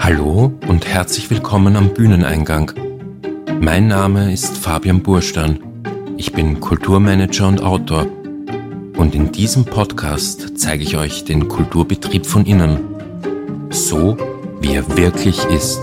Hallo und herzlich willkommen am Bühneneingang. Mein Name ist Fabian Burstern. Ich bin Kulturmanager und Autor. Und in diesem Podcast zeige ich euch den Kulturbetrieb von innen. So, wie er wirklich ist.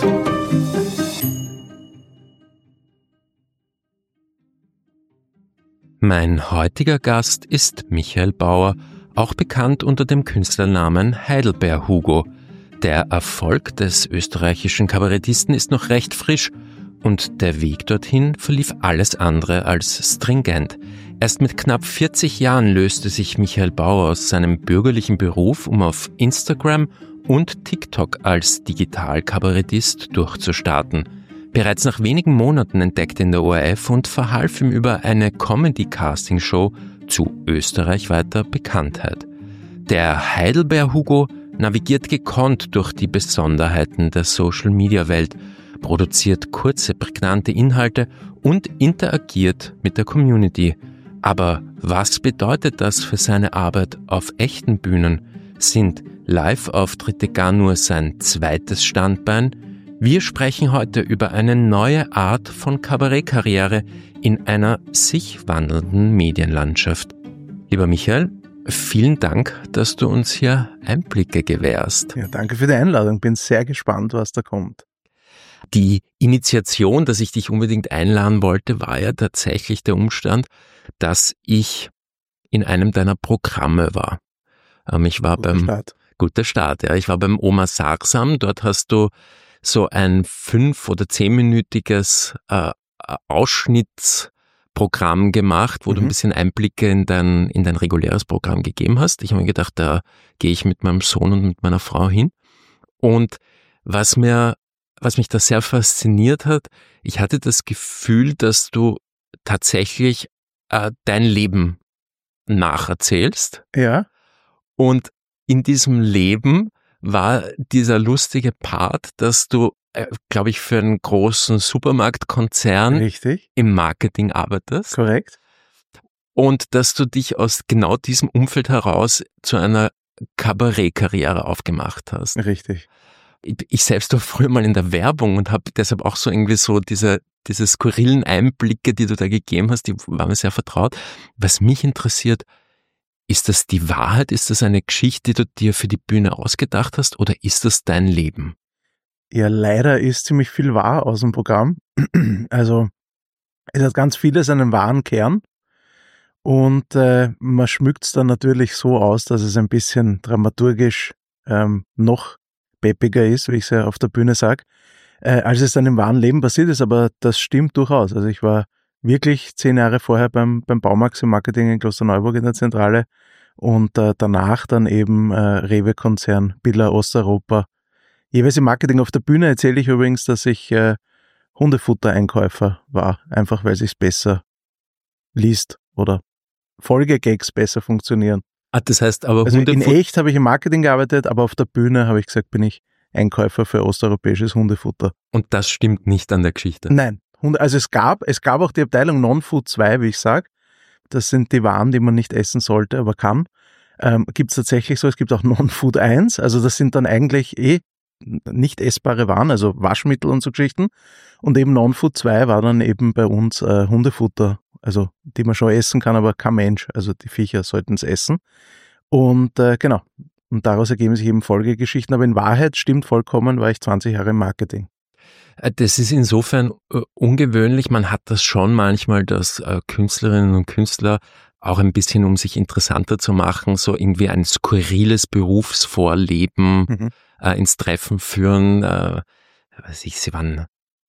Mein heutiger Gast ist Michael Bauer, auch bekannt unter dem Künstlernamen Heidelbeer Hugo. Der Erfolg des österreichischen Kabarettisten ist noch recht frisch und der Weg dorthin verlief alles andere als stringent. Erst mit knapp 40 Jahren löste sich Michael Bauer aus seinem bürgerlichen Beruf, um auf Instagram und TikTok als Digital-Kabarettist durchzustarten. Bereits nach wenigen Monaten entdeckte ihn der ORF und verhalf ihm über eine Comedy-Casting-Show zu österreichweiter Bekanntheit. Der Heidelbeer Hugo navigiert gekonnt durch die Besonderheiten der Social-Media-Welt, produziert kurze, prägnante Inhalte und interagiert mit der Community. Aber was bedeutet das für seine Arbeit auf echten Bühnen? Sind Live-Auftritte gar nur sein zweites Standbein? Wir sprechen heute über eine neue Art von Kabarettkarriere in einer sich wandelnden Medienlandschaft. Lieber Michael, vielen Dank, dass du uns hier Einblicke gewährst. Ja, danke für die Einladung. Bin sehr gespannt, was da kommt. Die Initiation, dass ich dich unbedingt einladen wollte, war ja tatsächlich der Umstand, dass ich in einem deiner Programme war. Ich war Guter Start, ja. Ich war beim Oma Sagsam. Dort hast du so ein 5- oder 10-minütiges Ausschnittsprogramm gemacht, wo du ein bisschen Einblicke in dein reguläres Programm gegeben hast. Ich habe mir gedacht, da gehe ich mit meinem Sohn und mit meiner Frau hin. Und was mich da sehr fasziniert hat, ich hatte das Gefühl, dass du tatsächlich dein Leben nacherzählst. Ja. Und in diesem Leben war dieser lustige Part, dass du, glaube ich, für einen großen Supermarktkonzern Richtig. Im Marketing arbeitest. Korrekt. Und dass du dich aus genau diesem Umfeld heraus zu einer Kabarettkarriere aufgemacht hast. Richtig. Ich selbst war früher mal in der Werbung und habe deshalb auch so irgendwie so diese skurrilen Einblicke, die du da gegeben hast, die waren mir sehr vertraut. Was mich interessiert, ist das die Wahrheit? Ist das eine Geschichte, die du dir für die Bühne ausgedacht hast oder ist das dein Leben? Ja, leider ist ziemlich viel wahr aus dem Programm. Also es hat ganz vieles einen wahren Kern und man schmückt es dann natürlich so aus, dass es ein bisschen dramaturgisch noch peppiger ist, wie ich es ja auf der Bühne sage, als es dann im wahren Leben passiert ist, aber das stimmt durchaus. Also ich war wirklich 10 Jahre vorher beim Baumax im Marketing in Klosterneuburg in der Zentrale und danach dann eben Rewe-Konzern, Billa Osteuropa. Jeweils im Marketing. Auf der Bühne erzähle ich übrigens, dass ich Hundefuttereinkäufer war, einfach weil es sich besser liest oder Folgegags besser funktionieren. Das heißt aber also in echt habe ich im Marketing gearbeitet, aber auf der Bühne habe ich gesagt, bin ich Einkäufer für osteuropäisches Hundefutter. Und das stimmt nicht an der Geschichte? Nein. Also es gab auch die Abteilung Non-Food 2, wie ich sage. Das sind die Waren, die man nicht essen sollte, aber kann. Gibt es tatsächlich so. Es gibt auch Non-Food 1. Also das sind dann eigentlich nicht essbare Waren, also Waschmittel und so Geschichten. Und eben Non-Food 2 war dann eben bei uns Hundefutter, also die man schon essen kann, aber kein Mensch. Also die Viecher sollten es essen. Und genau. Und daraus ergeben sich eben Folgegeschichten. Aber in Wahrheit stimmt vollkommen, war ich 20 Jahre im Marketing. Das ist insofern ungewöhnlich. Man hat das schon manchmal, dass Künstlerinnen und Künstler auch ein bisschen, um sich interessanter zu machen, so irgendwie ein skurriles Berufsvorleben ins Treffen führen. Sie waren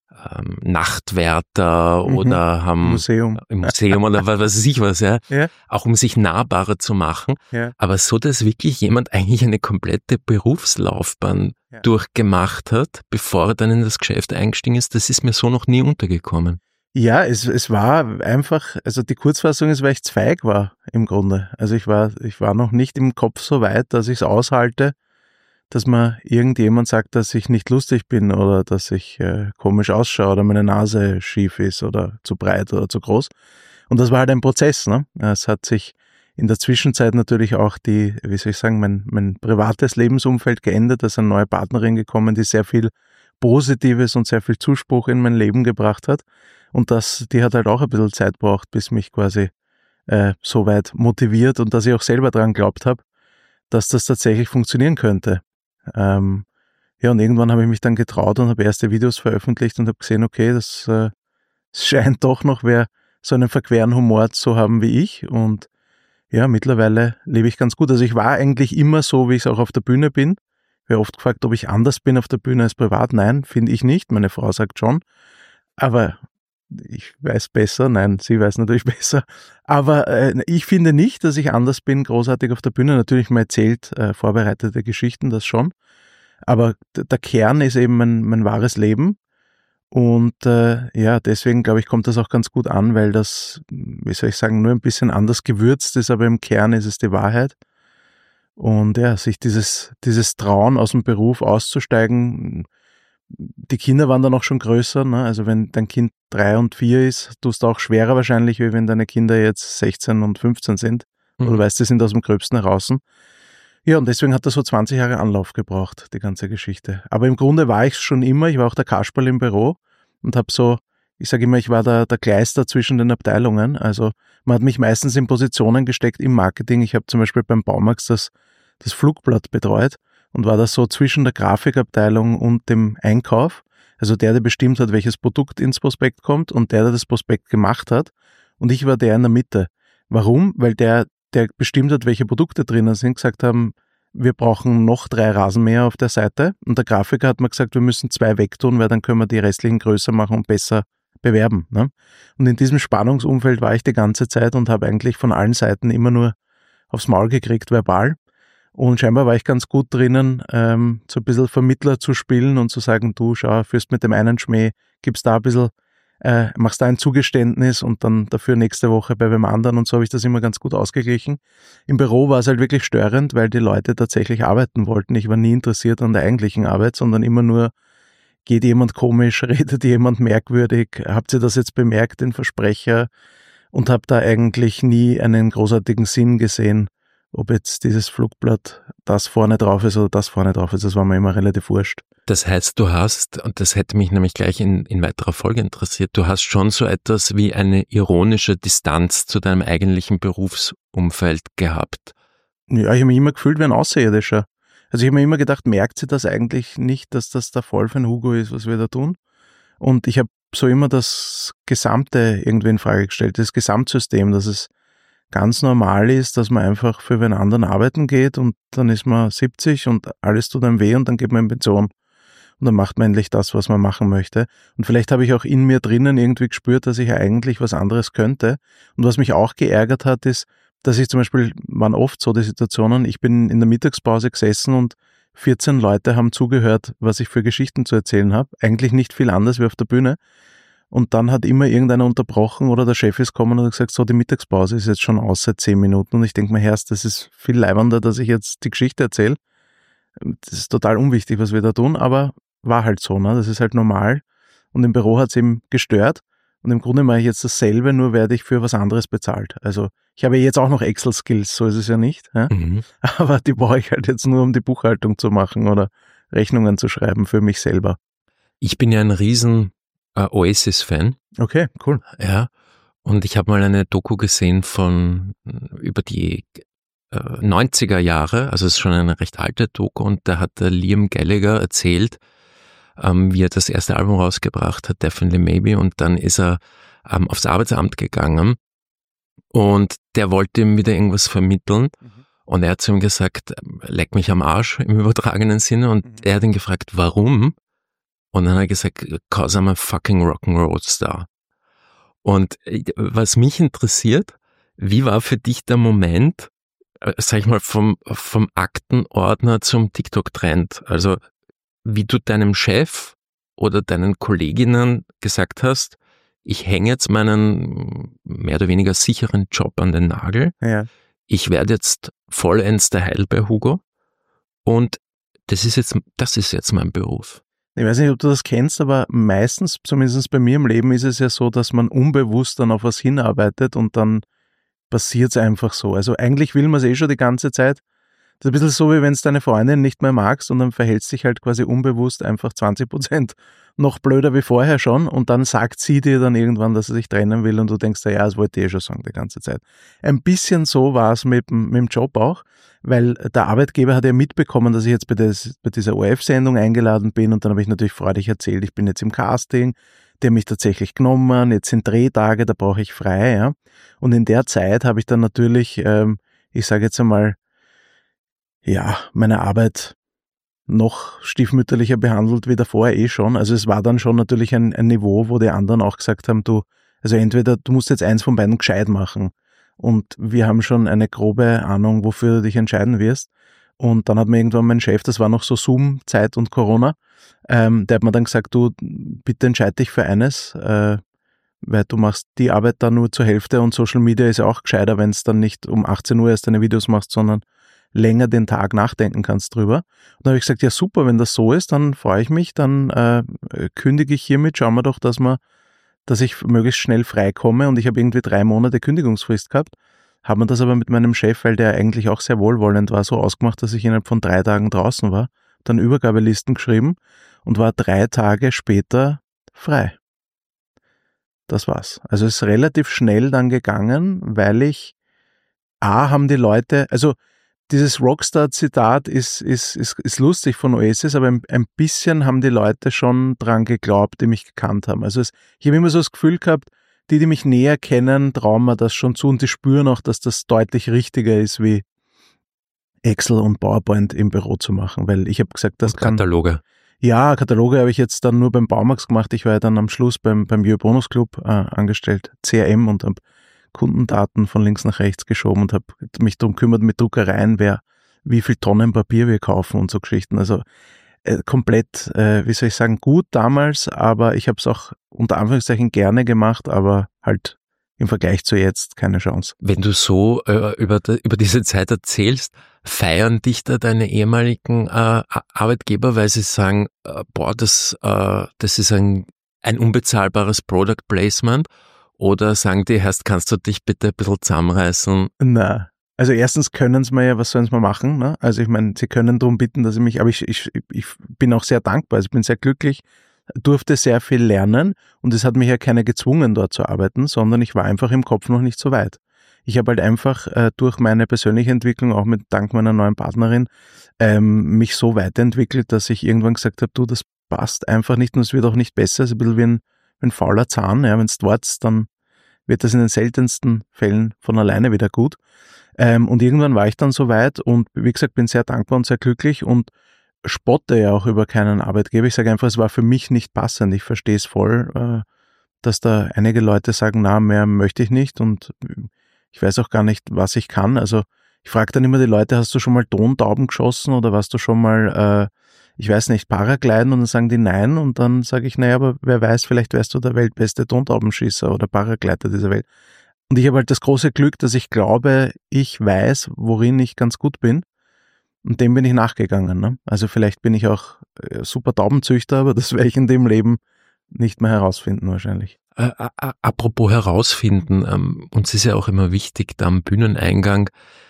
Nachtwärter oder haben im Museum oder was weiß ich was, ja. Auch um sich nahbarer zu machen. Ja. Aber so, dass wirklich jemand eigentlich eine komplette Berufslaufbahn durchgemacht hat, bevor er dann in das Geschäft eingestiegen ist, das ist mir so noch nie untergekommen. Ja, es war einfach, also die Kurzfassung ist, weil ich zu feig war im Grunde. Also ich war noch nicht im Kopf so weit, dass ich es aushalte, dass mir irgendjemand sagt, dass ich nicht lustig bin oder dass ich komisch ausschaue oder meine Nase schief ist oder zu breit oder zu groß. Und das war halt ein Prozess, ne? Es hat sich in der Zwischenzeit natürlich auch mein privates Lebensumfeld geändert. Da ist eine neue Partnerin gekommen, die sehr viel Positives und sehr viel Zuspruch in mein Leben gebracht hat. Und die hat halt auch ein bisschen Zeit gebraucht, bis mich quasi so weit motiviert und dass ich auch selber daran glaubt habe, dass das tatsächlich funktionieren könnte. Und irgendwann habe ich mich dann getraut und habe erste Videos veröffentlicht und habe gesehen, okay, das scheint doch noch wer so einen verqueren Humor zu haben wie ich. Und ja, mittlerweile lebe ich ganz gut. Also ich war eigentlich immer so, wie ich es auch auf der Bühne bin. Ich werde oft gefragt, ob ich anders bin auf der Bühne als privat. Nein, finde ich nicht. Meine Frau sagt schon. Aber ich weiß besser. Nein, sie weiß natürlich besser. Aber ich finde nicht, dass ich anders bin, großartig auf der Bühne. Natürlich, man erzählt vorbereitete Geschichten, das schon. Aber der Kern ist eben mein wahres Leben. Und deswegen glaube ich, kommt das auch ganz gut an, weil das, wie soll ich sagen, nur ein bisschen anders gewürzt ist, aber im Kern ist es die Wahrheit. Und ja, sich dieses Trauen aus dem Beruf auszusteigen, die Kinder waren dann auch schon größer, ne? Also wenn dein Kind 3 und 4 ist, tust du auch schwerer wahrscheinlich, wie wenn deine Kinder jetzt 16 und 15 sind. Oder du weißt, die sind aus dem Gröbsten heraus. Ja, und deswegen hat das so 20 Jahre Anlauf gebraucht, die ganze Geschichte. Aber im Grunde war ich schon immer, ich war auch der Kasperl im Büro und habe so, ich sage immer, ich war der Kleister zwischen den Abteilungen. Also man hat mich meistens in Positionen gesteckt im Marketing. Ich habe zum Beispiel beim Baumax das Flugblatt betreut und war das so zwischen der Grafikabteilung und dem Einkauf. Also der bestimmt hat, welches Produkt ins Prospekt kommt und der das Prospekt gemacht hat. Und ich war der in der Mitte. Warum? Weil der bestimmt hat, welche Produkte drinnen sind, gesagt haben, wir brauchen noch 3 Rasenmäher auf der Seite. Und der Grafiker hat mir gesagt, wir müssen 2 wegtun, weil dann können wir die restlichen größer machen und besser bewerben. Ne? Und in diesem Spannungsumfeld war ich die ganze Zeit und habe eigentlich von allen Seiten immer nur aufs Maul gekriegt, verbal. Und scheinbar war ich ganz gut drinnen, so ein bisschen Vermittler zu spielen und zu sagen, du, schau, führst mit dem einen Schmäh, gibst da ein bisschen, machst da ein Zugeständnis und dann dafür nächste Woche bei dem anderen, und so habe ich das immer ganz gut ausgeglichen. Im Büro war es halt wirklich störend, weil die Leute tatsächlich arbeiten wollten. Ich war nie interessiert an der eigentlichen Arbeit, sondern immer nur, geht jemand komisch, redet jemand merkwürdig, habt ihr das jetzt bemerkt, den Versprecher? Und habe da eigentlich nie einen großartigen Sinn gesehen, ob jetzt dieses Flugblatt das vorne drauf ist oder das vorne drauf ist, das war mir immer relativ wurscht. Das heißt, du hast, und das hätte mich nämlich gleich in weiterer Folge interessiert, du hast schon so etwas wie eine ironische Distanz zu deinem eigentlichen Berufsumfeld gehabt. Ja, ich habe mich immer gefühlt wie ein Außerirdischer. Also ich habe mir immer gedacht, merkt sie das eigentlich nicht, dass das der Fall für ein Hugo ist, was wir da tun? Und ich habe so immer das Gesamte irgendwie in Frage gestellt, das Gesamtsystem, dass es ganz normal ist, dass man einfach für einen anderen arbeiten geht und dann ist man 70 und alles tut einem weh und dann geht man in Pension. Und dann macht man endlich das, was man machen möchte. Und vielleicht habe ich auch in mir drinnen irgendwie gespürt, dass ich eigentlich was anderes könnte. Und was mich auch geärgert hat, ist, dass ich zum Beispiel, waren oft so die Situationen, ich bin in der Mittagspause gesessen und 14 Leute haben zugehört, was ich für Geschichten zu erzählen habe. Eigentlich nicht viel anders wie auf der Bühne. Und dann hat immer irgendeiner unterbrochen oder der Chef ist gekommen und hat gesagt, so, die Mittagspause ist jetzt schon aus seit 10 Minuten. Und ich denke mir, Herrst, das ist viel leibender, dass ich jetzt die Geschichte erzähle. Das ist total unwichtig, was wir da tun, aber war halt so, ne? Das ist halt normal. Und im Büro hat es eben gestört. Und im Grunde mache ich jetzt dasselbe, nur werde ich für was anderes bezahlt. Also ich habe jetzt auch noch Excel-Skills, so ist es ja nicht. Ja? Aber die brauche ich halt jetzt nur, um die Buchhaltung zu machen oder Rechnungen zu schreiben für mich selber. Ich bin ja ein riesen Oasis-Fan. Okay, cool. Ja, und ich habe mal eine Doku gesehen über die 90er Jahre, also es ist schon eine recht alte Doku, und da hat der Liam Gallagher erzählt, wie er das erste Album rausgebracht hat, Definitely Maybe, und dann ist er aufs Arbeitsamt gegangen und der wollte ihm wieder irgendwas vermitteln und er hat zu ihm gesagt, leck mich am Arsch im übertragenen Sinne, und er hat ihn gefragt, warum? Und dann hat er gesagt, cause I'm a fucking Rock'n'Roll Star. Und was mich interessiert, wie war für dich der Moment, sag ich mal, vom Aktenordner zum TikTok-Trend? Also wie du deinem Chef oder deinen Kolleginnen gesagt hast, ich hänge jetzt meinen mehr oder weniger sicheren Job an den Nagel. Ja. Ich werde jetzt vollends der Heidelberg Hugo und das ist jetzt mein Beruf. Ich weiß nicht, ob du das kennst, aber meistens, zumindest bei mir im Leben, ist es ja so, dass man unbewusst dann auf was hinarbeitet und dann passiert es einfach so. Also eigentlich will man es schon die ganze Zeit. Das ist ein bisschen so, wie wenn es deine Freundin nicht mehr magst und dann verhältst dich halt quasi unbewusst einfach 20% noch blöder wie vorher schon und dann sagt sie dir dann irgendwann, dass sie sich trennen will und du denkst, ja, das wollte ich schon sagen die ganze Zeit. Ein bisschen so war es mit dem Job auch, weil der Arbeitgeber hat ja mitbekommen, dass ich jetzt bei dieser ORF-Sendung eingeladen bin und dann habe ich natürlich freudig erzählt, ich bin jetzt im Casting, die haben mich tatsächlich genommen, jetzt sind Drehtage, da brauche ich frei. Ja. Und in der Zeit habe ich dann natürlich, ich sage jetzt einmal, ja, meine Arbeit noch stiefmütterlicher behandelt wie davor schon. Also es war dann schon natürlich ein Niveau, wo die anderen auch gesagt haben, also entweder du musst jetzt eins von beiden gescheit machen und wir haben schon eine grobe Ahnung, wofür du dich entscheiden wirst. Und dann hat mir irgendwann mein Chef, das war noch so Zoom-Zeit und Corona, der hat mir dann gesagt, du, bitte entscheid dich für eines, weil du machst die Arbeit dann nur zur Hälfte und Social Media ist ja auch gescheiter, wenn es dann nicht um 18 Uhr erst deine Videos machst, sondern länger den Tag nachdenken kannst drüber. Und dann habe ich gesagt, ja super, wenn das so ist, dann freue ich mich, dann kündige ich hiermit, schauen wir doch, dass ich möglichst schnell freikomme und ich habe irgendwie 3 Monate Kündigungsfrist gehabt, habe mir das aber mit meinem Chef, weil der eigentlich auch sehr wohlwollend war, so ausgemacht, dass ich innerhalb von 3 Tagen draußen war, dann Übergabelisten geschrieben und war 3 Tage später frei. Das war's. Also es ist relativ schnell dann gegangen, weil haben die Leute, also dieses Rockstar-Zitat ist lustig von Oasis, aber ein bisschen haben die Leute schon dran geglaubt, die mich gekannt haben. Also ich habe immer so das Gefühl gehabt, die mich näher kennen, trauen mir das schon zu und die spüren auch, dass das deutlich richtiger ist, wie Excel und PowerPoint im Büro zu machen, weil ich habe gesagt, das kann... Kataloge. Ja, Kataloge habe ich jetzt dann nur beim Baumarkt gemacht. Ich war ja dann am Schluss beim Jö Bonus Club angestellt, CRM, und habe Kundendaten von links nach rechts geschoben und habe mich darum gekümmert mit Druckereien, wie viel Tonnen Papier wir kaufen und so Geschichten. Also komplett, wie soll ich sagen, gut damals, aber ich habe es auch unter Anführungszeichen gerne gemacht, aber halt im Vergleich zu jetzt keine Chance. Wenn du so über diese Zeit erzählst, feiern dich da deine ehemaligen Arbeitgeber, weil sie sagen, das ist ein unbezahlbares Product Placement? Oder sagen die, kannst du dich bitte ein bisschen zusammenreißen? Na, also erstens können sie mir ja, was sollen sie mal machen? Ne? Also ich meine, sie können darum bitten, dass ich mich, aber ich bin auch sehr dankbar, also ich bin sehr glücklich, durfte sehr viel lernen und es hat mich ja keiner gezwungen, dort zu arbeiten, sondern ich war einfach im Kopf noch nicht so weit. Ich habe halt einfach durch meine persönliche Entwicklung, auch dank meiner neuen Partnerin, mich so weiterentwickelt, dass ich irgendwann gesagt habe, das passt einfach nicht und es wird auch nicht besser. Es ist ein bisschen wie ein fauler Zahn. Ja, wenn es wartest, dann wird das in den seltensten Fällen von alleine wieder gut. Und irgendwann war ich dann so weit und wie gesagt, bin sehr dankbar und sehr glücklich und spotte ja auch über keinen Arbeitgeber. Ich sage einfach, es war für mich nicht passend. Ich verstehe es voll, dass da einige Leute sagen, na, mehr möchte ich nicht und ich weiß auch gar nicht, was ich kann. Also ich frage dann immer die Leute, hast du schon mal Tontauben geschossen oder warst du schon mal, ich weiß nicht, Paragliden? Und dann sagen die nein und dann sage ich, naja, aber wer weiß, vielleicht wärst du der weltbeste Tontaubenschießer oder Paragleiter dieser Welt. Und ich habe halt das große Glück, dass ich glaube, ich weiß, worin ich ganz gut bin. Und dem bin ich nachgegangen. Ne? Also vielleicht bin ich auch super Taubenzüchter, aber das werde ich in dem Leben nicht mehr herausfinden wahrscheinlich. Apropos herausfinden, uns ist ja auch immer wichtig, da am Bühneneingang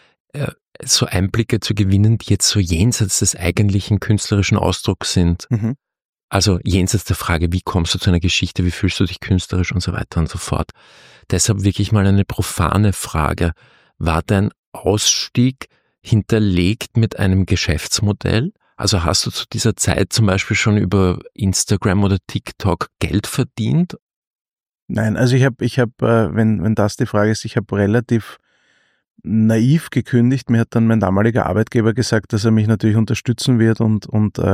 so Einblicke zu gewinnen, die jetzt so jenseits des eigentlichen künstlerischen Ausdrucks sind. Mhm. Also jenseits der Frage, wie kommst du zu einer Geschichte, wie fühlst du dich künstlerisch und so weiter und so fort. Deshalb wirklich mal eine profane Frage. War dein Ausstieg hinterlegt mit einem Geschäftsmodell? Also hast du zu dieser Zeit zum Beispiel schon über Instagram oder TikTok Geld verdient? Nein, also ich hab, wenn das die Frage ist, ich habe relativ naiv gekündigt. Mir hat dann mein damaliger Arbeitgeber gesagt, dass er mich natürlich unterstützen wird und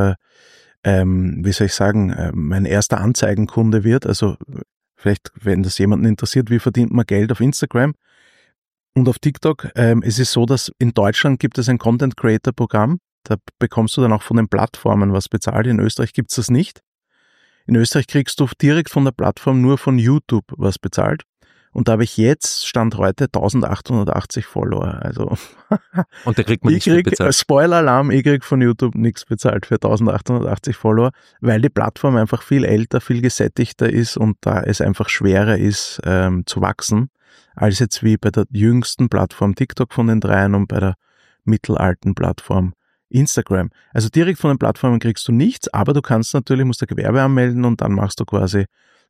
wie soll ich sagen, mein erster Anzeigenkunde wird. Also vielleicht, wenn das jemanden interessiert, wie verdient man Geld auf Instagram und auf TikTok. Es ist so, dass in Deutschland gibt es ein Content Creator Programm. Da bekommst du dann auch von den Plattformen was bezahlt. In Österreich gibt es das nicht. In Österreich kriegst du direkt von der Plattform nur von YouTube was bezahlt. Und da habe ich jetzt, Stand heute, 1880 Follower. Also und da kriegt man nichts bezahlt. Spoiler-Alarm, ich krieg von YouTube nichts bezahlt für 1880 Follower, weil die Plattform einfach viel älter, viel gesättigter ist und da es einfach schwerer ist zu wachsen. als jetzt wie bei der jüngsten Plattform TikTok von den dreien und bei der mittelalten Plattform Instagram. Also direkt von den Plattformen kriegst du nichts, aber du kannst natürlich, musst du Gewerbe anmelden und dann machst du quasi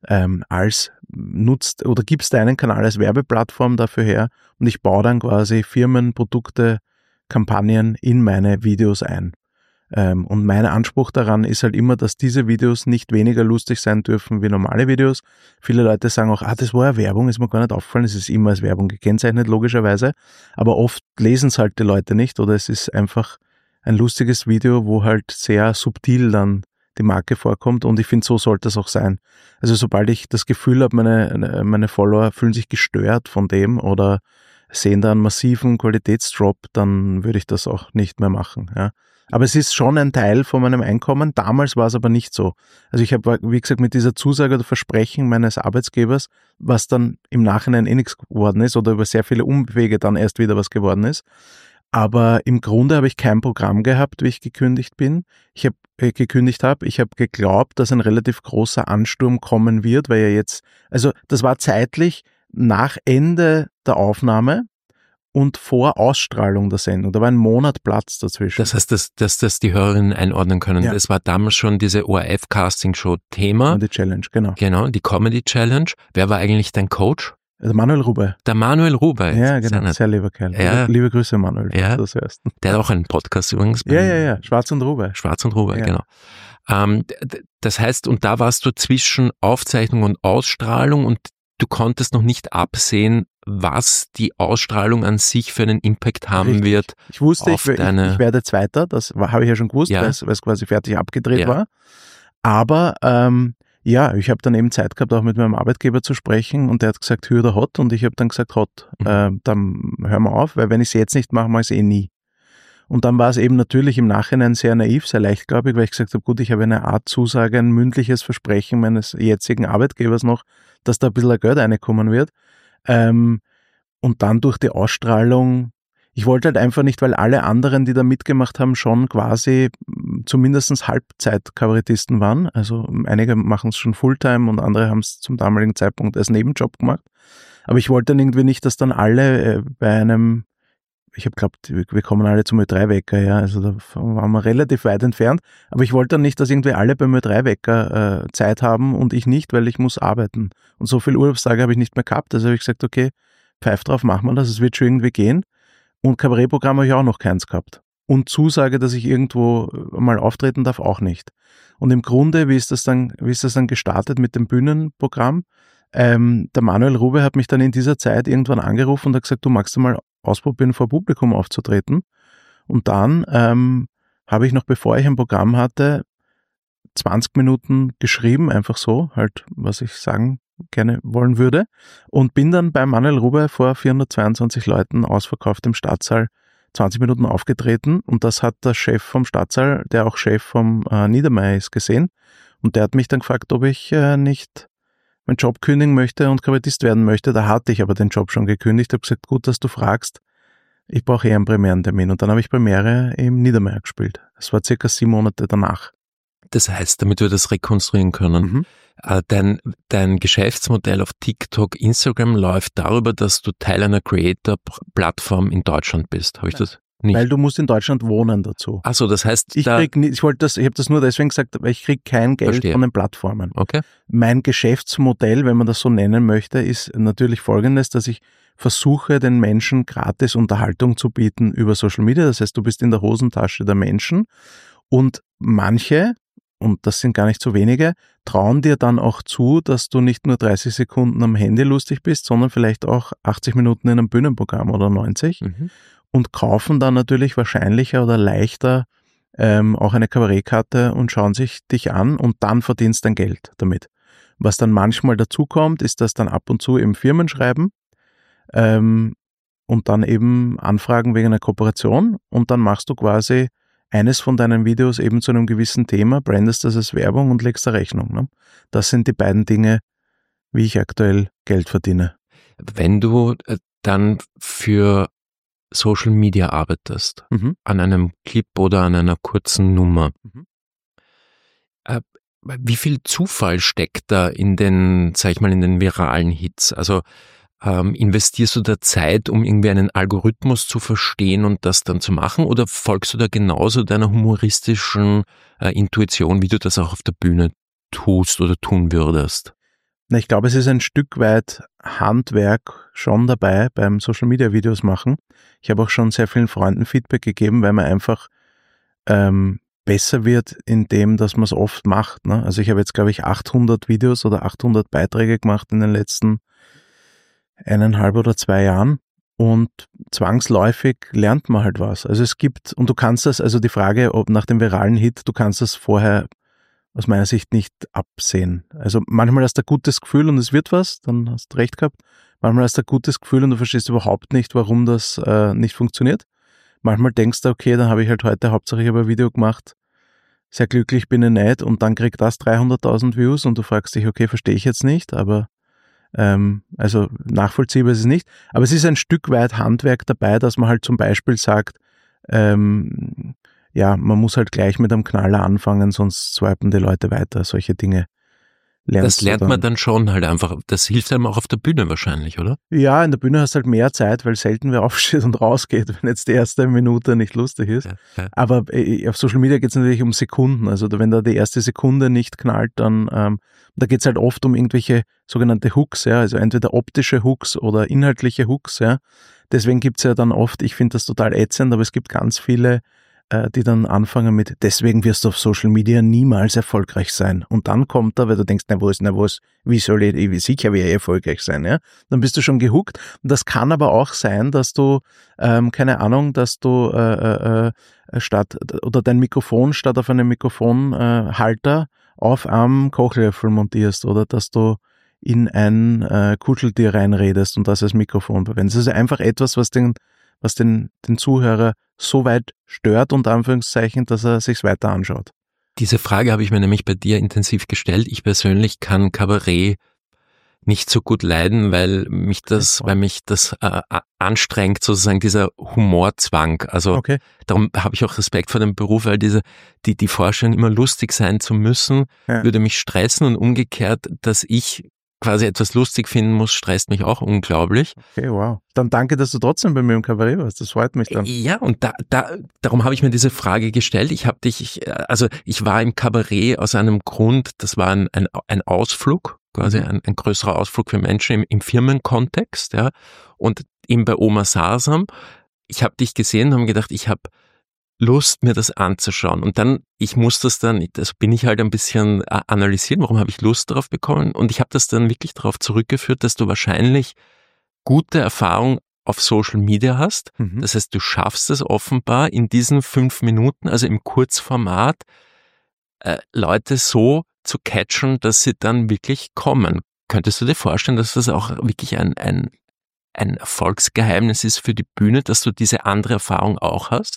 nutzt oder gibst deinen Kanal als Werbeplattform dafür her und ich baue dann quasi Firmen, Produkte, Kampagnen in meine Videos ein. Und mein Anspruch daran ist halt immer, dass diese Videos nicht weniger lustig sein dürfen wie normale Videos. Viele Leute sagen auch, das war ja Werbung, ist mir gar nicht aufgefallen, es ist immer als Werbung gekennzeichnet, logischerweise, aber oft lesen es halt die Leute nicht oder es ist einfach ein lustiges Video, wo halt sehr subtil dann die Marke vorkommt und ich finde, so sollte es auch sein. Also sobald ich das Gefühl habe, meine Follower fühlen sich gestört von dem oder sehen da einen massiven Qualitätsdrop, dann würde ich das auch nicht mehr machen. Ja. Aber es ist schon ein Teil von meinem Einkommen. Damals war es aber nicht so. Also ich habe, wie gesagt, mit dieser Zusage oder Versprechen meines Arbeitgebers, was dann im Nachhinein nichts geworden ist oder über sehr viele Umwege dann erst wieder was geworden ist. Aber im Grunde habe ich kein Programm gehabt, wie ich gekündigt bin. Ich habe geglaubt, dass ein relativ großer Ansturm kommen wird, weil ja jetzt, also das war zeitlich nach Ende der Aufnahme und vor Ausstrahlung der Sendung. Da war ein Monat Platz dazwischen. Das heißt, dass das die Hörerinnen einordnen können. Ja. Es war damals schon diese ORF-Casting-Show Thema. Die Challenge, genau. Genau, die Comedy Challenge. Wer war eigentlich dein Coach? Der Manuel Rube. Der Manuel Rube. Ja, genau. Sehr lieber Kerl. Ja. Liebe Grüße, Manuel. Ja. Das hörst. Der hat auch einen Podcast übrigens. Ja. Schwarz und Rube. Schwarz und Rube, Ja. genau. Das heißt, und da warst du zwischen Aufzeichnung und Ausstrahlung und du konntest noch nicht absehen, was die Ausstrahlung an sich für einen Impact haben Richtig. wird. Ich wusste, auf ich werde Zweiter, das habe ich ja schon gewusst, Ja. weil es quasi fertig abgedreht Ja. war. Aber ich habe dann eben Zeit gehabt, auch mit meinem Arbeitgeber zu sprechen und der hat gesagt, Hür oder Hot und ich habe dann gesagt, Hot. Dann hören wir auf, weil wenn ich es jetzt nicht mache, mache ich es nie. Und dann war es eben natürlich im Nachhinein sehr naiv, sehr leichtgläubig, weil ich gesagt habe, gut, ich habe eine Art Zusage, ein mündliches Versprechen meines jetzigen Arbeitgebers noch, dass da ein bisschen Geld reinkommen wird. Und dann durch die Ausstrahlung, ich wollte halt einfach nicht, weil alle anderen, die da mitgemacht haben, schon quasi zumindest Halbzeit-Kabarettisten waren. Also einige machen es schon Fulltime und andere haben es zum damaligen Zeitpunkt als Nebenjob gemacht. Aber ich wollte dann irgendwie nicht, dass dann alle bei einem, ich habe glaubt, wir kommen alle zum Ö3-Wecker, ja, also da waren wir relativ weit entfernt. Aber ich wollte dann nicht, dass irgendwie alle beim Ö3-Wecker Zeit haben und ich nicht, weil ich muss arbeiten. Und so viele Urlaubstage habe ich nicht mehr gehabt. Also habe ich gesagt, okay, pfeif drauf, machen wir das, es wird schon irgendwie gehen. Und Kabarettprogramm habe ich auch noch keins gehabt. Und Zusage, dass ich irgendwo mal auftreten darf, auch nicht. Und im Grunde, wie ist das dann gestartet mit dem Bühnenprogramm? Der Manuel Rube hat mich dann in dieser Zeit irgendwann angerufen und hat gesagt, du magst du mal ausprobieren, vor Publikum aufzutreten. Und dann habe ich noch, bevor ich ein Programm hatte, 20 Minuten geschrieben, einfach so, halt, was ich sagen gerne wollen würde. Und bin dann bei Manuel Rube vor 422 Leuten ausverkauft im Stadtsaal 20 Minuten aufgetreten. Und das hat der Chef vom Stadtsaal, der auch Chef vom Niedermeyer ist, gesehen. Und der hat mich dann gefragt, ob ich nicht meinen Job kündigen möchte und Kabarettist werden möchte. Da hatte ich aber den Job schon gekündigt. Ich habe gesagt, gut, dass du fragst. Ich brauche eher einen Premierentermin. Und dann habe ich Premiere im Niedermeyer gespielt. Das war circa 7 Monate danach. Das heißt, damit wir das rekonstruieren können, dein Geschäftsmodell auf TikTok, Instagram läuft darüber, dass du Teil einer Creator-Plattform in Deutschland bist. Habe ich das nicht? Weil du musst in Deutschland wohnen dazu. Ach so, das heißt, ich habe das nur deswegen gesagt, weil ich kriege kein Geld von den Plattformen. Okay. Mein Geschäftsmodell, wenn man das so nennen möchte, ist natürlich folgendes, dass ich versuche, den Menschen gratis Unterhaltung zu bieten über Social Media. Das heißt, du bist in der Hosentasche der Menschen und manche, und das sind gar nicht so wenige, trauen dir dann auch zu, dass du nicht nur 30 Sekunden am Handy lustig bist, sondern vielleicht auch 80 Minuten in einem Bühnenprogramm oder 90 und kaufen dann natürlich wahrscheinlicher oder leichter auch eine Kabarettkarte und schauen sich dich an und dann verdienst dein Geld damit. Was dann manchmal dazu kommt, ist, dass dann ab und zu eben Firmen schreiben und dann eben anfragen wegen einer Kooperation und dann machst du quasi eines von deinen Videos eben zu einem gewissen Thema, brandest das als Werbung und legst eine Rechnung. Ne? Das sind die beiden Dinge, wie ich aktuell Geld verdiene. Wenn du dann für Social Media arbeitest, an einem Clip oder an einer kurzen Nummer, wie viel Zufall steckt da in den, sag ich mal, in den viralen Hits? Also investierst du da Zeit, um irgendwie einen Algorithmus zu verstehen und das dann zu machen, oder folgst du da genauso deiner humoristischen Intuition, wie du das auch auf der Bühne tust oder tun würdest? Na, ich glaube, es ist ein Stück weit Handwerk schon dabei beim Social-Media-Videos machen. Ich habe auch schon sehr vielen Freunden Feedback gegeben, weil man einfach besser wird in dem, dass man es oft macht. Ne? Also ich habe jetzt, glaube ich, 800 Videos oder 800 Beiträge gemacht in den letzten 1,5 oder 2 Jahren, und zwangsläufig lernt man halt was. Also es gibt, und du kannst das, also die Frage, ob nach dem viralen Hit, du kannst das vorher aus meiner Sicht nicht absehen. Also manchmal hast du ein gutes Gefühl und es wird was, dann hast du recht gehabt. Manchmal hast du ein gutes Gefühl und du verstehst überhaupt nicht, warum das nicht funktioniert. Manchmal denkst du, okay, dann habe ich halt heute hauptsächlich ein Video gemacht, sehr glücklich bin ich nicht, und dann kriegt das 300.000 Views und du fragst dich, okay, verstehe ich jetzt nicht, aber also nachvollziehbar ist es nicht. Aber es ist ein Stück weit Handwerk dabei, dass man halt zum Beispiel sagt, ja, man muss halt gleich mit einem Knaller anfangen, sonst swipen die Leute weiter. Solche Dinge lernst Das lernt man dann schon halt einfach. Das hilft einem auch auf der Bühne wahrscheinlich, oder? Ja, in der Bühne hast du halt mehr Zeit, weil selten wer aufsteht und rausgeht, wenn jetzt die erste Minute nicht lustig ist. Ja. Aber auf Social Media geht es natürlich um Sekunden. Also wenn da die erste Sekunde nicht knallt, dann da geht es halt oft um irgendwelche sogenannte Hooks, ja, also entweder optische Hooks oder inhaltliche Hooks, ja. Deswegen gibt es ja dann oft, ich finde das total ätzend, aber es gibt ganz viele, die dann anfangen mit, deswegen wirst du auf Social Media niemals erfolgreich sein. Und dann kommt da, weil du denkst, na was, wie soll ich, sicher will ich erfolgreich sein, ja? Dann bist du schon gehuckt. Und das kann aber auch sein, dass du, keine Ahnung, dass du statt, oder dein Mikrofon statt auf einem Mikrofonhalter auf einem Kochlöffel montierst, oder dass du in ein Kuscheltier reinredest und das als Mikrofon verwendest. Das ist einfach etwas, was den Zuhörer so weit stört, unter Anführungszeichen, dass er sich's weiter anschaut. Diese Frage habe ich mir nämlich bei dir intensiv gestellt. Ich persönlich kann Kabarett nicht so gut leiden, weil mich das anstrengt, sozusagen dieser Humorzwang. Also darum habe ich auch Respekt vor dem Beruf, weil die Vorstellung, immer lustig sein zu müssen, würde mich stressen, und umgekehrt, dass ich quasi etwas lustig finden muss, stresst mich auch unglaublich. Okay, wow. Dann danke, dass du trotzdem bei mir im Kabarett warst. Das freut mich dann. Ja, und darum habe ich mir diese Frage gestellt. Ich war im Kabarett aus einem Grund, das war ein Ausflug, quasi ein größerer Ausflug für Menschen im Firmenkontext, ja. Und eben bei Oma Sasam. Ich habe dich gesehen und habe gedacht, ich habe Lust, mir das anzuschauen. Und dann, das bin ich halt ein bisschen analysieren, warum habe ich Lust darauf bekommen? Und ich habe das dann wirklich darauf zurückgeführt, dass du wahrscheinlich gute Erfahrung auf Social Media hast. Das heißt, du schaffst es offenbar in diesen 5 Minuten, also im Kurzformat, Leute so zu catchen, dass sie dann wirklich kommen. Könntest du dir vorstellen, dass das auch wirklich ein Erfolgsgeheimnis ist für die Bühne, dass du diese andere Erfahrung auch hast?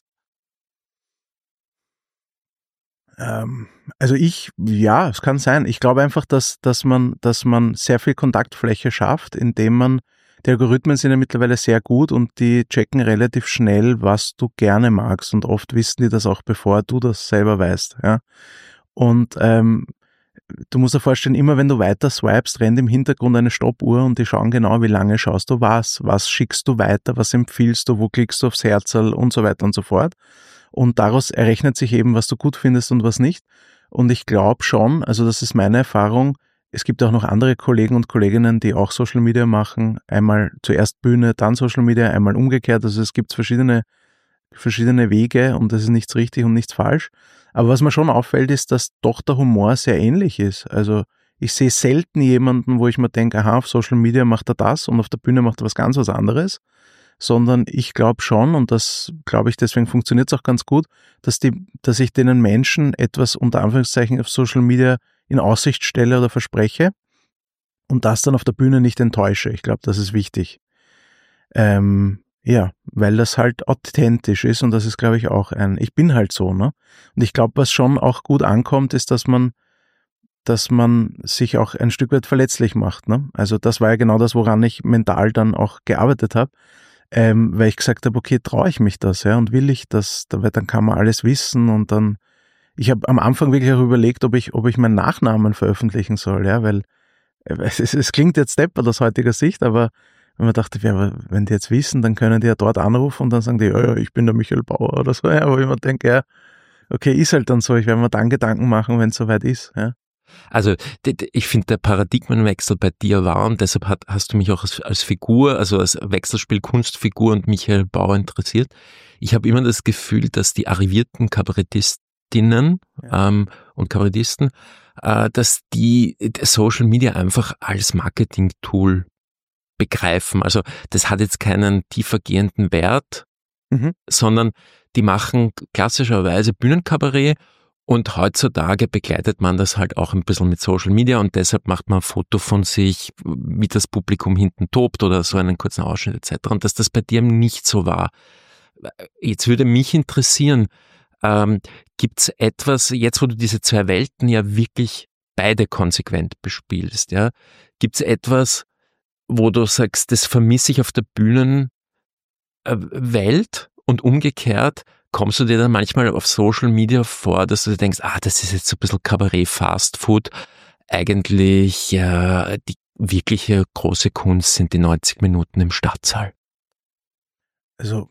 Also ja, es kann sein. Ich glaube einfach, dass man sehr viel Kontaktfläche schafft, indem die Algorithmen sind ja mittlerweile sehr gut und die checken relativ schnell, was du gerne magst, und oft wissen die das auch, bevor du das selber weißt, ja. Und du musst dir vorstellen, immer wenn du weiter swipest, rennt im Hintergrund eine Stoppuhr und die schauen genau, wie lange schaust du was schickst du weiter, was empfiehlst du, wo klickst du aufs Herzerl und so weiter und so fort. Und daraus errechnet sich eben, was du gut findest und was nicht. Und ich glaube schon, also das ist meine Erfahrung, es gibt auch noch andere Kollegen und Kolleginnen, die auch Social Media machen. Einmal zuerst Bühne, dann Social Media, einmal umgekehrt. Also es gibt verschiedene Wege und das ist nichts richtig und nichts falsch. Aber was mir schon auffällt, ist, dass doch der Humor sehr ähnlich ist. Also ich sehe selten jemanden, wo ich mir denke, aha, auf Social Media macht er das und auf der Bühne macht er was anderes. Sondern ich glaube schon, und das glaube ich, deswegen funktioniert es auch ganz gut, dass ich denen Menschen etwas unter Anführungszeichen auf Social Media in Aussicht stelle oder verspreche und das dann auf der Bühne nicht enttäusche. Ich glaube, das ist wichtig. Ja, weil das halt authentisch ist, und das ist, glaube ich, auch ich bin halt so, ne? Und ich glaube, was schon auch gut ankommt, ist, dass man sich auch ein Stück weit verletzlich macht, ne? Also das war ja genau das, woran ich mental dann auch gearbeitet habe. Weil ich gesagt habe, okay, traue ich mich das, ja, und will ich das, weil dann kann man alles wissen, und dann, ich habe am Anfang wirklich auch überlegt, ob ich meinen Nachnamen veröffentlichen soll, ja, weil es klingt jetzt deppert aus heutiger Sicht, aber Und man dachte, ja, aber wenn die jetzt wissen, dann können die ja dort anrufen und dann sagen die, ja, ich bin der Michael Bauer oder so. Ja, aber ich mir denke, ja, okay, ist halt dann so. Ich werde mir dann Gedanken machen, wenn es soweit ist. Ja. Also ich finde, der Paradigmenwechsel bei dir war, und deshalb hast du mich auch als Figur, also als Wechselspiel Kunstfigur und Michael Bauer interessiert. Ich habe immer das Gefühl, dass die arrivierten Kabarettistinnen und Kabarettisten, dass die Social Media einfach als Marketing-Tool begreifen. Also das hat jetzt keinen tiefergehenden Wert, sondern die machen klassischerweise Bühnenkabarett. Und heutzutage begleitet man das halt auch ein bisschen mit Social Media und deshalb macht man ein Foto von sich, wie das Publikum hinten tobt oder so einen kurzen Ausschnitt etc. Und dass das bei dir nicht so war. Jetzt würde mich interessieren, gibt es etwas, jetzt wo du diese zwei Welten ja wirklich beide konsequent bespielst, ja, gibt es etwas, wo du sagst, das vermisse ich auf der Bühnenwelt und umgekehrt, kommst du dir dann manchmal auf Social Media vor, dass du dir denkst, das ist jetzt so ein bisschen Kabarett, Fast Food. Eigentlich die wirkliche große Kunst sind die 90 Minuten im Stadtsaal. Also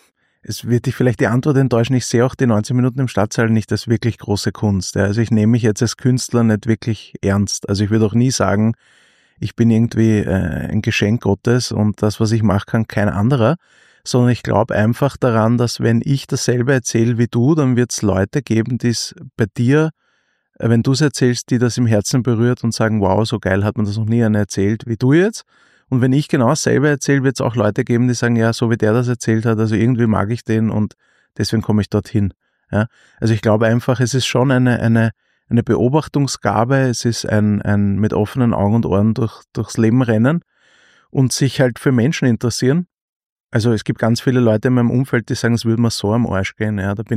es wird dich vielleicht die Antwort enttäuschen, ich sehe auch die 90 Minuten im Stadtsaal nicht als wirklich große Kunst. Ja. Also ich nehme mich jetzt als Künstler nicht wirklich ernst. Also ich würde auch nie sagen, ich bin irgendwie ein Geschenk Gottes und das, was ich mache, kann kein anderer. Sondern ich glaube einfach daran, dass wenn ich dasselbe erzähle wie du, dann wird es Leute geben, die es bei dir, wenn du es erzählst, die das im Herzen berührt und sagen, wow, so geil hat man das noch nie einer erzählt wie du jetzt. Und wenn ich genau dasselbe erzähle, wird es auch Leute geben, die sagen, ja, so wie der das erzählt hat, also irgendwie mag ich den und deswegen komme ich dorthin. Ja? Also ich glaube einfach, es ist schon eine Beobachtungsgabe, es ist ein mit offenen Augen und Ohren durchs Leben rennen und sich halt für Menschen interessieren. Also es gibt ganz viele Leute in meinem Umfeld, die sagen, es würde mir so am Arsch gehen. Ja, da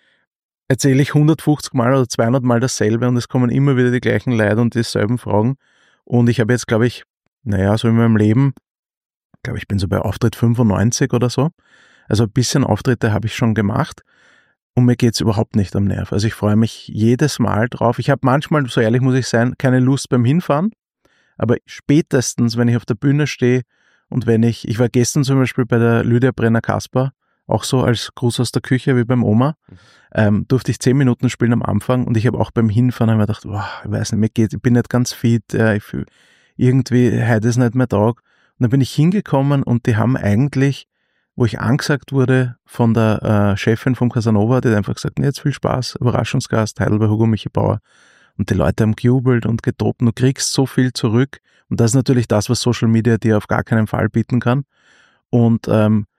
erzähle ich 150 Mal oder 200 Mal dasselbe und es kommen immer wieder die gleichen Leute und dieselben Fragen. Und ich habe jetzt, glaube ich, so in meinem Leben, glaube ich bin so bei Auftritt 95 oder so. Also ein bisschen Auftritte habe ich schon gemacht und mir geht's überhaupt nicht am Nerv. Also ich freue mich jedes Mal drauf. Ich habe manchmal, so ehrlich muss ich sein, keine Lust beim Hinfahren, aber spätestens, wenn ich auf der Bühne stehe, und wenn ich war gestern zum Beispiel bei der Lydia Brenner-Kasper, auch so als Gruß aus der Küche wie beim Oma, durfte ich 10 Minuten spielen am Anfang und ich habe auch beim Hinfahren mir gedacht, ich weiß nicht, ich bin nicht ganz fit, ich fühl, irgendwie heute ist nicht mehr Tag. Und dann bin ich hingekommen und die haben eigentlich, wo ich angesagt wurde von der Chefin vom Casanova, die hat einfach gesagt, jetzt viel Spaß, Überraschungsgast, Heidelberg Hugo Michael Bauer. Und die Leute haben gejubelt und getobt und du kriegst so viel zurück. Und das ist natürlich das, was Social Media dir auf gar keinen Fall bieten kann. Und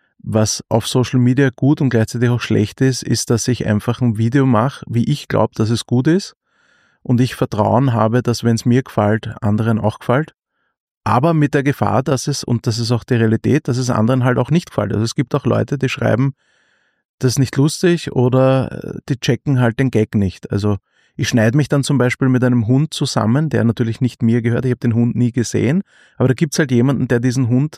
was auf Social Media gut und gleichzeitig auch schlecht ist, ist, dass ich einfach ein Video mache, wie ich glaube, dass es gut ist. Und ich Vertrauen habe, dass wenn es mir gefällt, anderen auch gefällt. Aber mit der Gefahr, dass es, und das ist auch die Realität, dass es anderen halt auch nicht gefällt. Also es gibt auch Leute, die schreiben, das ist nicht lustig oder die checken halt den Gag nicht. Also ich schneide mich dann zum Beispiel mit einem Hund zusammen, der natürlich nicht mir gehört, ich habe den Hund nie gesehen, aber da gibt's halt jemanden, der diesen Hund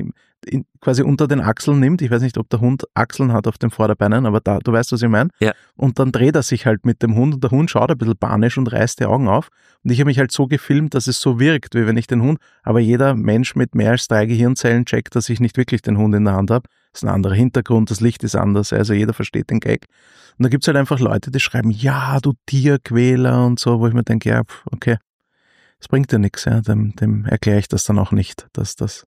quasi unter den Achseln nimmt. Ich weiß nicht, ob der Hund Achseln hat auf den Vorderbeinen, aber du weißt, was ich meine. Ja. Und dann dreht er sich halt mit dem Hund und der Hund schaut ein bisschen panisch und reißt die Augen auf. Und ich habe mich halt so gefilmt, dass es so wirkt, wie wenn ich den Hund, aber jeder Mensch mit mehr als 3 Gehirnzellen checkt, dass ich nicht wirklich den Hund in der Hand habe. Das ist ein anderer Hintergrund, das Licht ist anders, also jeder versteht den Gag. Und da gibt's halt einfach Leute, die schreiben, ja, du Tierquäler und so, wo ich mir denke, ja, okay, das bringt ja nichts, ja, dem erkläre ich das dann auch nicht, dass das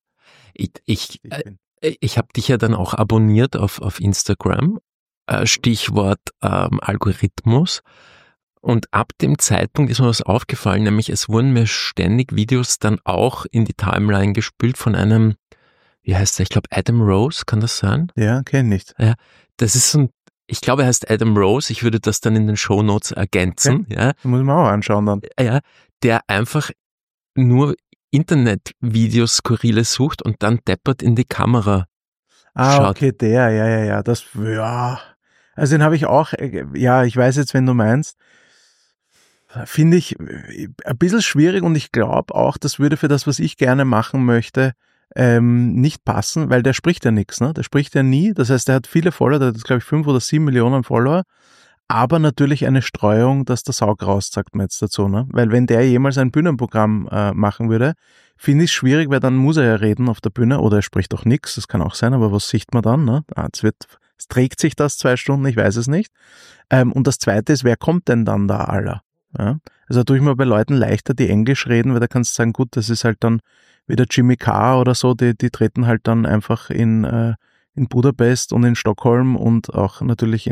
ich habe dich ja dann auch abonniert auf Instagram, Stichwort Algorithmus. Und ab dem Zeitpunkt ist mir was aufgefallen, nämlich es wurden mir ständig Videos dann auch in die Timeline gespült von einem, wie heißt der, ich glaube Adam Rose, kann das sein? Ja, kenn nicht. Ja, das ist so ein, ich glaube er heißt Adam Rose, ich würde das dann in den Shownotes ergänzen. Okay. Ja. Muss man auch anschauen dann. Ja, der einfach nur Internetvideos skurrile sucht und dann deppert in die Kamera schaut. Okay, ja, das, ja. Also den habe ich auch, ja, ich weiß jetzt, wenn du meinst, finde ich ein bisschen schwierig und ich glaube auch, das würde für das, was ich gerne machen möchte, nicht passen, weil der spricht ja nichts, ne? Der spricht ja nie, das heißt, der hat viele Follower, der hat, glaube ich, 5 oder 7 Millionen Follower, aber natürlich eine Streuung, dass der Sau graust, sagt man jetzt dazu. Ne? Weil wenn der jemals ein Bühnenprogramm machen würde, finde ich es schwierig, weil dann muss er ja reden auf der Bühne oder er spricht auch nichts, das kann auch sein, aber was sieht man dann? Ne? Es trägt sich das 2 Stunden, ich weiß es nicht. Und das Zweite ist, wer kommt denn dann da aller? Ja? Also tue ich mir bei Leuten leichter, die Englisch reden, weil da kannst du sagen, gut, das ist halt dann wieder Jimmy Carr oder so, die treten halt dann einfach in Budapest und in Stockholm und auch natürlich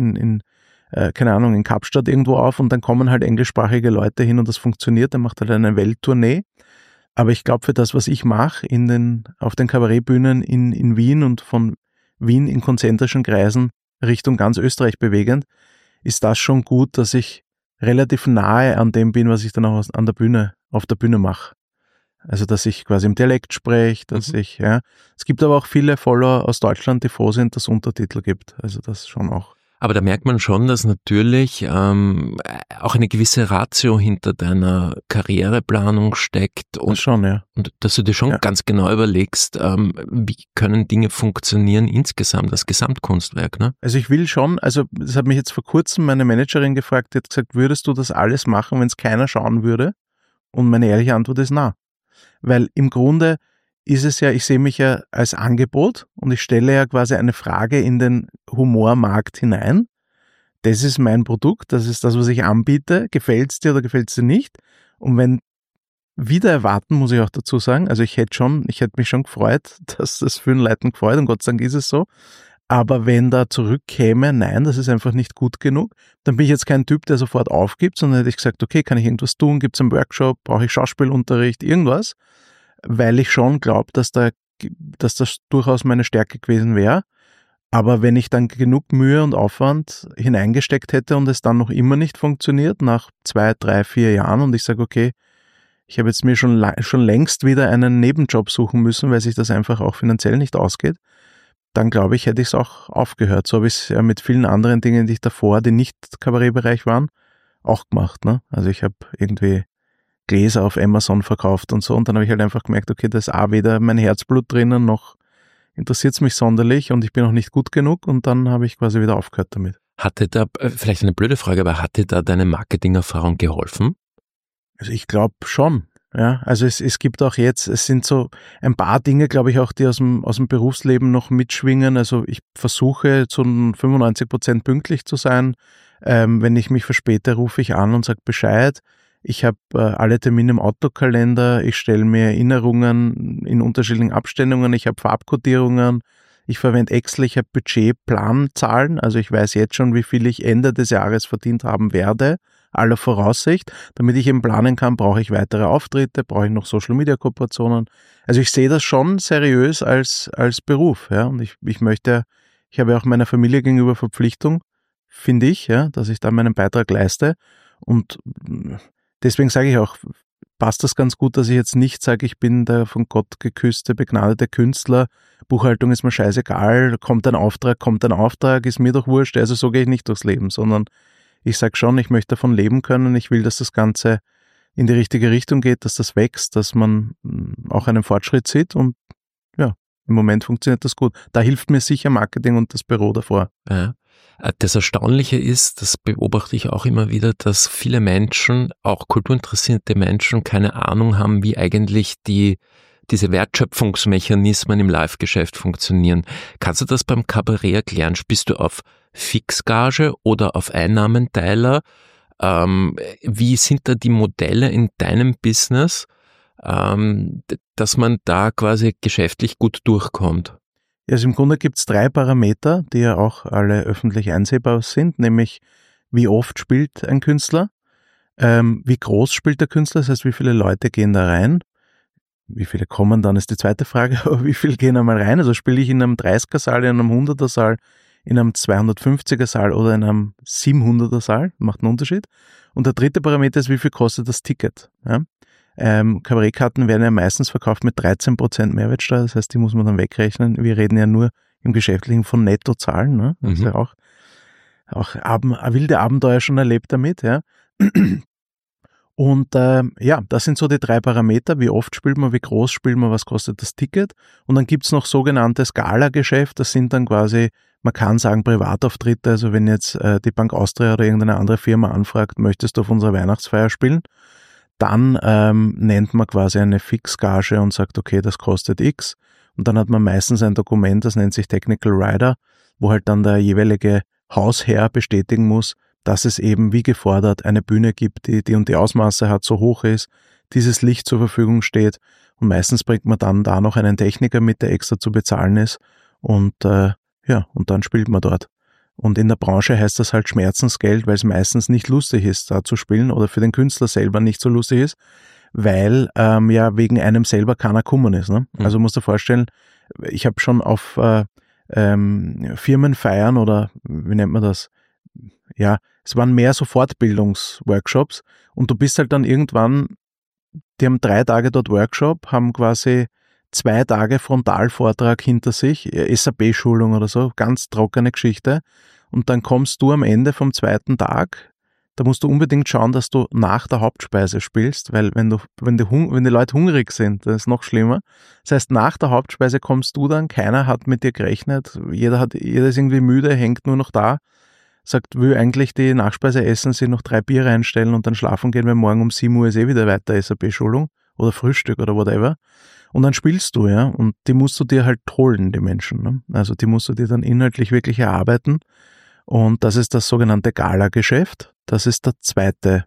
keine Ahnung, in Kapstadt irgendwo auf und dann kommen halt englischsprachige Leute hin und das funktioniert, dann macht halt eine Welttournee. Aber ich glaube, für das, was ich mache, auf den Kabarettbühnen in Wien und von Wien in konzentrischen Kreisen Richtung ganz Österreich bewegend, ist das schon gut, dass ich relativ nahe an dem bin, was ich dann auch auf der Bühne mache. Also, dass ich quasi im Dialekt spreche, Es gibt aber auch viele Follower aus Deutschland, die froh sind, dass es Untertitel gibt. Also, das schon auch. Aber da merkt man schon, dass natürlich auch eine gewisse Ratio hinter deiner Karriereplanung steckt und, das schon, ja. Und dass du dir schon ganz genau überlegst, wie können Dinge funktionieren insgesamt, das Gesamtkunstwerk. Ne? Also ich will schon, das hat mich jetzt vor kurzem meine Managerin gefragt, die hat gesagt, würdest du das alles machen, wenn es keiner schauen würde? Und meine ehrliche Antwort ist na. Weil im Grunde ist es ja, ich sehe mich ja als Angebot und ich stelle ja quasi eine Frage in den Humormarkt hinein. Das ist mein Produkt, das ist das, was ich anbiete. Gefällt es dir oder gefällt es dir nicht? Und wenn wieder erwarten, muss ich auch dazu sagen, also ich hätte mich schon gefreut, dass das vielen Leuten gefreut und Gott sei Dank ist es so. Aber wenn da zurückkäme, nein, das ist einfach nicht gut genug, dann bin ich jetzt kein Typ, der sofort aufgibt, sondern hätte ich gesagt, okay, kann ich irgendwas tun? Gibt es einen Workshop? Brauche ich Schauspielunterricht? Irgendwas? Weil ich schon glaube, dass das durchaus meine Stärke gewesen wäre. Aber wenn ich dann genug Mühe und Aufwand hineingesteckt hätte und es dann noch immer nicht funktioniert, nach 2, 3, 4 Jahren und ich sage, okay, ich habe jetzt mir schon längst wieder einen Nebenjob suchen müssen, weil sich das einfach auch finanziell nicht ausgeht, dann glaube ich, hätte ich es auch aufgehört. So habe ich es ja mit vielen anderen Dingen, die ich davor, die nicht Kabarettbereich waren, auch gemacht. Ne? Also ich habe irgendwie Gläser auf Amazon verkauft und so und dann habe ich halt einfach gemerkt, okay, da ist auch weder mein Herzblut drinnen, noch interessiert es mich sonderlich und ich bin auch nicht gut genug und dann habe ich quasi wieder aufgehört damit. Hatte da, vielleicht eine blöde Frage, aber hatte da deine Marketingerfahrung geholfen? Also ich glaube schon, ja. Also es gibt auch jetzt, es sind so ein paar Dinge, glaube ich, auch, die aus dem Berufsleben noch mitschwingen. Also ich versuche zu 95% pünktlich zu sein. Wenn ich mich verspäte, rufe ich an und sage Bescheid. Ich habe alle Termine im Autokalender, ich stelle mir Erinnerungen in unterschiedlichen Abständungen, ich habe Farbkodierungen, ich verwende Excel, ich habe Budgetplanzahlen, also ich weiß jetzt schon, wie viel ich Ende des Jahres verdient haben werde, aller Voraussicht. Damit ich eben planen kann, brauche ich weitere Auftritte, brauche ich noch Social-Media-Kooperationen. Also ich sehe das schon seriös als Beruf, ja, und ich habe ja auch meiner Familie gegenüber Verpflichtung, finde ich, ja, dass ich da meinen Beitrag leiste und deswegen sage ich auch, passt das ganz gut, dass ich jetzt nicht sage, ich bin der von Gott geküsste, begnadete Künstler, Buchhaltung ist mir scheißegal, kommt ein Auftrag, ist mir doch wurscht, also so gehe ich nicht durchs Leben, sondern ich sage schon, ich möchte davon leben können, ich will, dass das Ganze in die richtige Richtung geht, dass das wächst, dass man auch einen Fortschritt sieht und ja, im Moment funktioniert das gut. Da hilft mir sicher Marketing und das Büro davor. Ja. Das Erstaunliche ist, das beobachte ich auch immer wieder, dass viele Menschen, auch kulturinteressierte Menschen, keine Ahnung haben, wie eigentlich diese Wertschöpfungsmechanismen im Live-Geschäft funktionieren. Kannst du das beim Kabarett erklären? Spielst du auf Fixgage oder auf Einnahmenteiler? Wie sind da die Modelle in deinem Business, dass man da quasi geschäftlich gut durchkommt? Also im Grunde gibt es 3 Parameter, die ja auch alle öffentlich einsehbar sind, nämlich wie oft spielt ein Künstler, wie groß spielt der Künstler, das heißt, wie viele Leute gehen da rein, wie viele kommen dann, ist die zweite Frage, aber wie viele gehen einmal rein, also spiele ich in einem 30er-Saal, in einem 100er-Saal, in einem 250er-Saal oder in einem 700er-Saal, macht einen Unterschied. Und der dritte Parameter ist, wie viel kostet das Ticket. Ja? Kabarettkarten werden ja meistens verkauft mit 13% Mehrwertsteuer, das heißt, die muss man dann wegrechnen. Wir reden ja nur im Geschäftlichen von Nettozahlen, ne? Das ist ja auch wilde Abenteuer schon erlebt damit, ja. Und das sind so die 3 Parameter, wie oft spielt man, wie groß spielt man, was kostet das Ticket. Und dann gibt's noch sogenanntes Gala-Geschäft, das sind dann quasi Man kann sagen Privatauftritte, also wenn jetzt die Bank Austria oder irgendeine andere Firma anfragt, möchtest du auf unserer Weihnachtsfeier spielen, dann nennt man quasi eine Fixgage und sagt, okay, das kostet X. Und dann hat man meistens ein Dokument, das nennt sich Technical Rider, wo halt dann der jeweilige Hausherr bestätigen muss, dass es eben wie gefordert eine Bühne gibt, die und die Ausmaße hat, so hoch ist, dieses Licht zur Verfügung steht. Und meistens bringt man dann da noch einen Techniker mit, der extra zu bezahlen ist. Und und dann spielt man dort. Und in der Branche heißt das halt Schmerzensgeld, weil es meistens nicht lustig ist, da zu spielen oder für den Künstler selber nicht so lustig ist, weil wegen einem selber keiner gekommen ist. Ne? Mhm. Also musst du dir vorstellen, ich habe schon auf Firmenfeiern oder wie nennt man das? Ja, es waren mehr so Fortbildungsworkshops und du bist halt dann irgendwann, die haben 3 Tage dort Workshop, haben quasi 2 Tage Frontalvortrag hinter sich, SAP-Schulung oder so, ganz trockene Geschichte. Und dann kommst du am Ende vom 2. Tag, da musst du unbedingt schauen, dass du nach der Hauptspeise spielst, weil wenn die Leute hungrig sind, das ist noch schlimmer. Das heißt, nach der Hauptspeise kommst du dann, keiner hat mit dir gerechnet, jeder ist irgendwie müde, hängt nur noch da, sagt, will eigentlich die Nachspeise essen, sich noch 3 Bier reinstellen und dann schlafen gehen, weil morgen um 7 Uhr ist wieder weiter SAP-Schulung oder Frühstück oder whatever. Und dann spielst du, ja, und die musst du dir halt holen, die Menschen. Ne? Also die musst du dir dann inhaltlich wirklich erarbeiten. Und das ist das sogenannte Gala-Geschäft. Das ist der zweite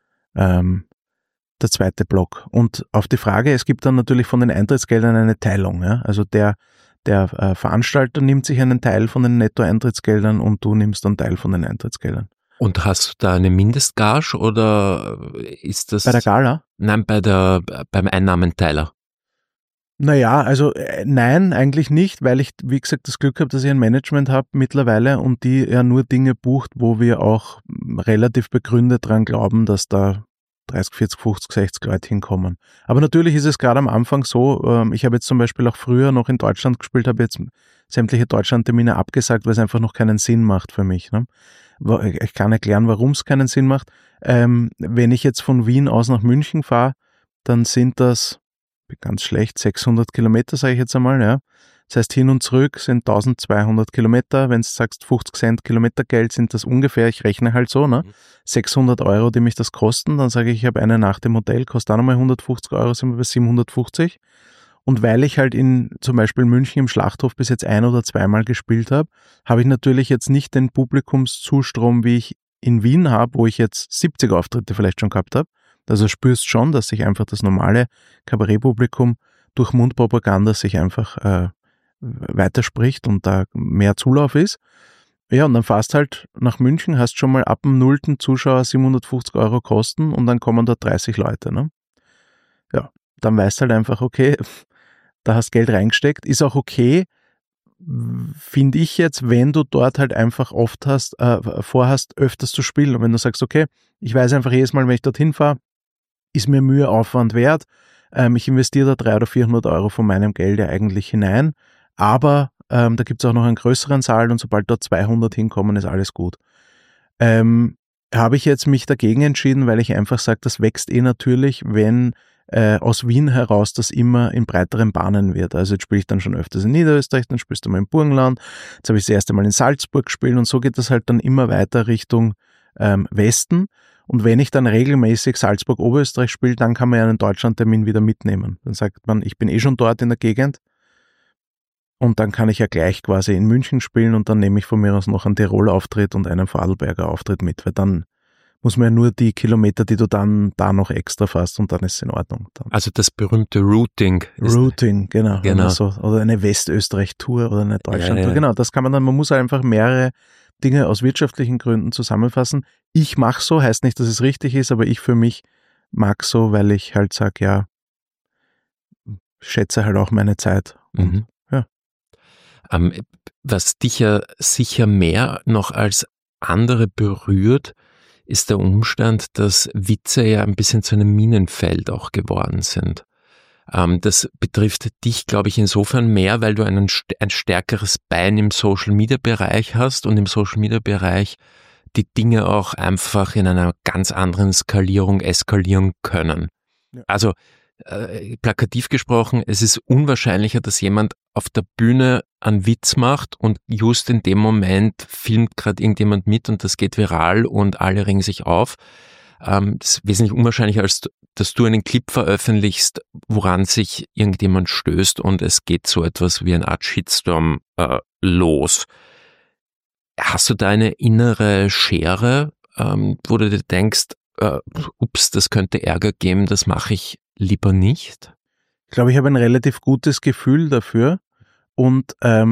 Block. Und auf die Frage, es gibt dann natürlich von den Eintrittsgeldern eine Teilung. Ja? Also der Veranstalter nimmt sich einen Teil von den Netto-Eintrittsgeldern und du nimmst einen Teil von den Eintrittsgeldern. Und hast du da eine Mindestgage oder ist das... Bei der Gala? Nein, beim Einnahmenteiler. Naja, also nein, eigentlich nicht, weil ich, wie gesagt, das Glück habe, dass ich ein Management habe mittlerweile und die ja nur Dinge bucht, wo wir auch relativ begründet dran glauben, dass da 30, 40, 50, 60 Leute hinkommen. Aber natürlich ist es gerade am Anfang so, ich habe jetzt zum Beispiel auch früher noch in Deutschland gespielt, habe jetzt sämtliche Deutschlandtermine abgesagt, weil es einfach noch keinen Sinn macht für mich. Ne? Ich kann erklären, warum es keinen Sinn macht. Wenn ich jetzt von Wien aus nach München fahre, dann sind das ganz schlecht, 600 Kilometer, sage ich jetzt einmal, ja. Das heißt, hin und zurück sind 1200 Kilometer. Wenn du sagst 50 Cent Kilometergeld, sind das ungefähr, ich rechne halt so, ne? 600 Euro, die mich das kosten. Dann sage ich, ich habe eine Nacht im Hotel, kostet auch nochmal 150 Euro, sind wir bei 750. Und weil ich halt in zum Beispiel München im Schlachthof bis jetzt 1- oder 2-mal gespielt habe, habe ich natürlich jetzt nicht den Publikumszustrom, wie ich in Wien habe, wo ich jetzt 70 Auftritte vielleicht schon gehabt habe. Also spürst schon, dass sich einfach das normale Kabarettpublikum durch Mundpropaganda sich einfach weiterspricht und da mehr Zulauf ist. Ja, und dann fährst halt nach München, hast schon mal ab dem 0. Zuschauer 750 Euro Kosten und dann kommen da 30 Leute. Ne? Ja, dann weißt halt einfach, okay, da hast Geld reingesteckt, ist auch okay, finde ich jetzt, wenn du dort halt einfach oft vorhast, öfters zu spielen. Und wenn du sagst, okay, ich weiß einfach jedes Mal, wenn ich dorthin fahre, ist mir Mühe, Aufwand wert. Ich investiere da 300 oder 400 Euro von meinem Geld ja eigentlich hinein. Aber da gibt es auch noch einen größeren Saal und sobald dort 200 hinkommen, ist alles gut. Habe ich jetzt mich dagegen entschieden, weil ich einfach sage, das wächst natürlich, wenn aus Wien heraus das immer in breiteren Bahnen wird. Also jetzt spiele ich dann schon öfters in Niederösterreich, dann spielst du mal im Burgenland, jetzt habe ich das erste Mal in Salzburg gespielt und so geht das halt dann immer weiter Richtung Westen. Und wenn ich dann regelmäßig Salzburg-Oberösterreich spiele, dann kann man ja einen Deutschlandtermin wieder mitnehmen. Dann sagt man, ich bin eh schon dort in der Gegend und dann kann ich ja gleich quasi in München spielen und dann nehme ich von mir aus noch einen Tiroler-Auftritt und einen Vorarlberger Auftritt mit, weil dann muss man ja nur die Kilometer, die du dann da noch extra fährst und dann ist es in Ordnung. Dann. Also das berühmte Routing. Routing, genau. Oder eine Westösterreich-Tour oder eine Deutschland-Tour. Ja. Genau, das kann man dann, man muss einfach mehrere Dinge aus wirtschaftlichen Gründen zusammenfassen. Ich mache so, heißt nicht, dass es richtig ist, aber ich für mich mag so, weil ich halt sage, ja, schätze halt auch meine Zeit. Und, ja. Was dich ja sicher mehr noch als andere berührt, ist der Umstand, dass Witze ja ein bisschen zu einem Minenfeld auch geworden sind. Das betrifft dich, glaube ich, insofern mehr, weil du ein stärkeres Bein im Social-Media-Bereich hast und im Social-Media-Bereich die Dinge auch einfach in einer ganz anderen Skalierung eskalieren können. Ja. Also plakativ gesprochen, es ist unwahrscheinlicher, dass jemand auf der Bühne einen Witz macht und just in dem Moment filmt gerade irgendjemand mit und das geht viral und alle regen sich auf. Das ist wesentlich unwahrscheinlicher, als dass du einen Clip veröffentlichst, woran sich irgendjemand stößt und es geht so etwas wie eine Art Shitstorm los. Hast du da eine innere Schere, wo du dir denkst, ups, das könnte Ärger geben, das mache ich lieber nicht? Ich glaube, ich habe ein relativ gutes Gefühl dafür und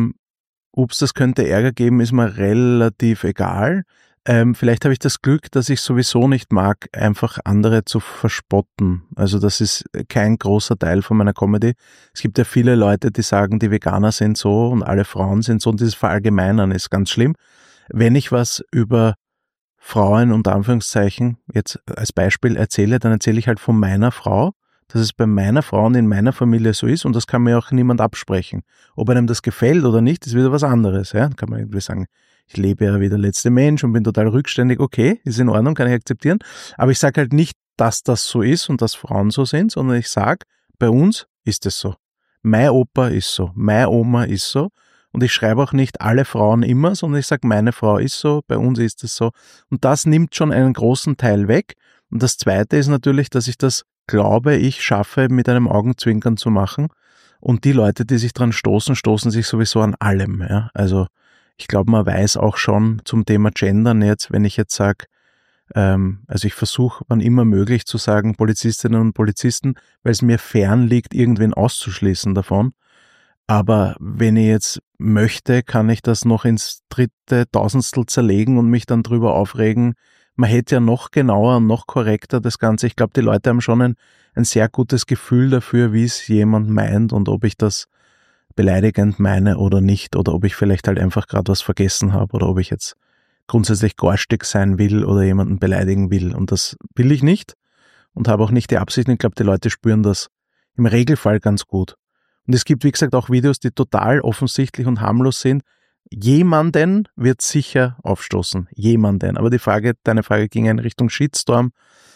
ups, das könnte Ärger geben, ist mir relativ egal. Vielleicht habe ich das Glück, dass ich sowieso nicht mag, einfach andere zu verspotten. Also das ist kein großer Teil von meiner Comedy. Es gibt ja viele Leute, die sagen, die Veganer sind so und alle Frauen sind so und dieses Verallgemeinern ist ganz schlimm. Wenn ich was über Frauen unter Anführungszeichen jetzt als Beispiel erzähle, dann erzähle ich halt von meiner Frau, dass es bei meiner Frau und in meiner Familie so ist und das kann mir auch niemand absprechen. Ob einem das gefällt oder nicht, ist wieder was anderes. Ja? Kann man irgendwie sagen, ich lebe ja wie der letzte Mensch und bin total rückständig. Okay, ist in Ordnung, kann ich akzeptieren. Aber ich sage halt nicht, dass das so ist und dass Frauen so sind, sondern ich sage, bei uns ist es so. Mein Opa ist so, meine Oma ist so. Und ich schreibe auch nicht alle Frauen immer, sondern ich sage, meine Frau ist so, bei uns ist es so. Und das nimmt schon einen großen Teil weg. Und das Zweite ist natürlich, dass ich das, glaube ich, schaffe, mit einem Augenzwinkern zu machen. Und die Leute, die sich dran stoßen, stoßen sich sowieso an allem. Ja? Also ich glaube, man weiß auch schon zum Thema Gendern jetzt, wenn ich jetzt sage, also ich versuche, wann immer möglich zu sagen, Polizistinnen und Polizisten, weil es mir fern liegt, irgendwen auszuschließen davon. Aber wenn ich jetzt möchte, kann ich das noch ins dritte Tausendstel zerlegen und mich dann drüber aufregen. Man hätte ja noch genauer und noch korrekter das Ganze. Ich glaube, die Leute haben schon ein sehr gutes Gefühl dafür, wie es jemand meint und ob ich das beleidigend meine oder nicht oder ob ich vielleicht halt einfach gerade was vergessen habe oder ob ich jetzt grundsätzlich garstig sein will oder jemanden beleidigen will. Und das will ich nicht und habe auch nicht die Absicht. Ich glaube, die Leute spüren das im Regelfall ganz gut. Und es gibt, wie gesagt, auch Videos, die total offensichtlich und harmlos sind. Jemanden wird sicher aufstoßen. Jemanden. Aber deine Frage ging in Richtung Shitstorm.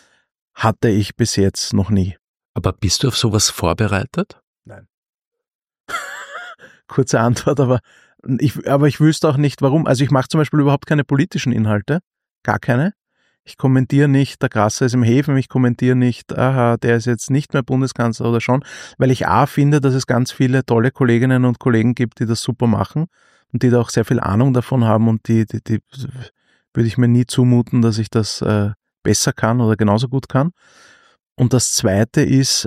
Hatte ich bis jetzt noch nie. Aber bist du auf sowas vorbereitet? Nein. Kurze Antwort, aber ich wüsste auch nicht, warum. Also ich mache zum Beispiel überhaupt keine politischen Inhalte. Gar keine. Ich kommentiere nicht, der Krasser ist im Häfen, ich kommentiere nicht, aha, der ist jetzt nicht mehr Bundeskanzler oder schon, weil ich finde, dass es ganz viele tolle Kolleginnen und Kollegen gibt, die das super machen und die da auch sehr viel Ahnung davon haben und die würde ich mir nie zumuten, dass ich das besser kann oder genauso gut kann. Und das Zweite ist,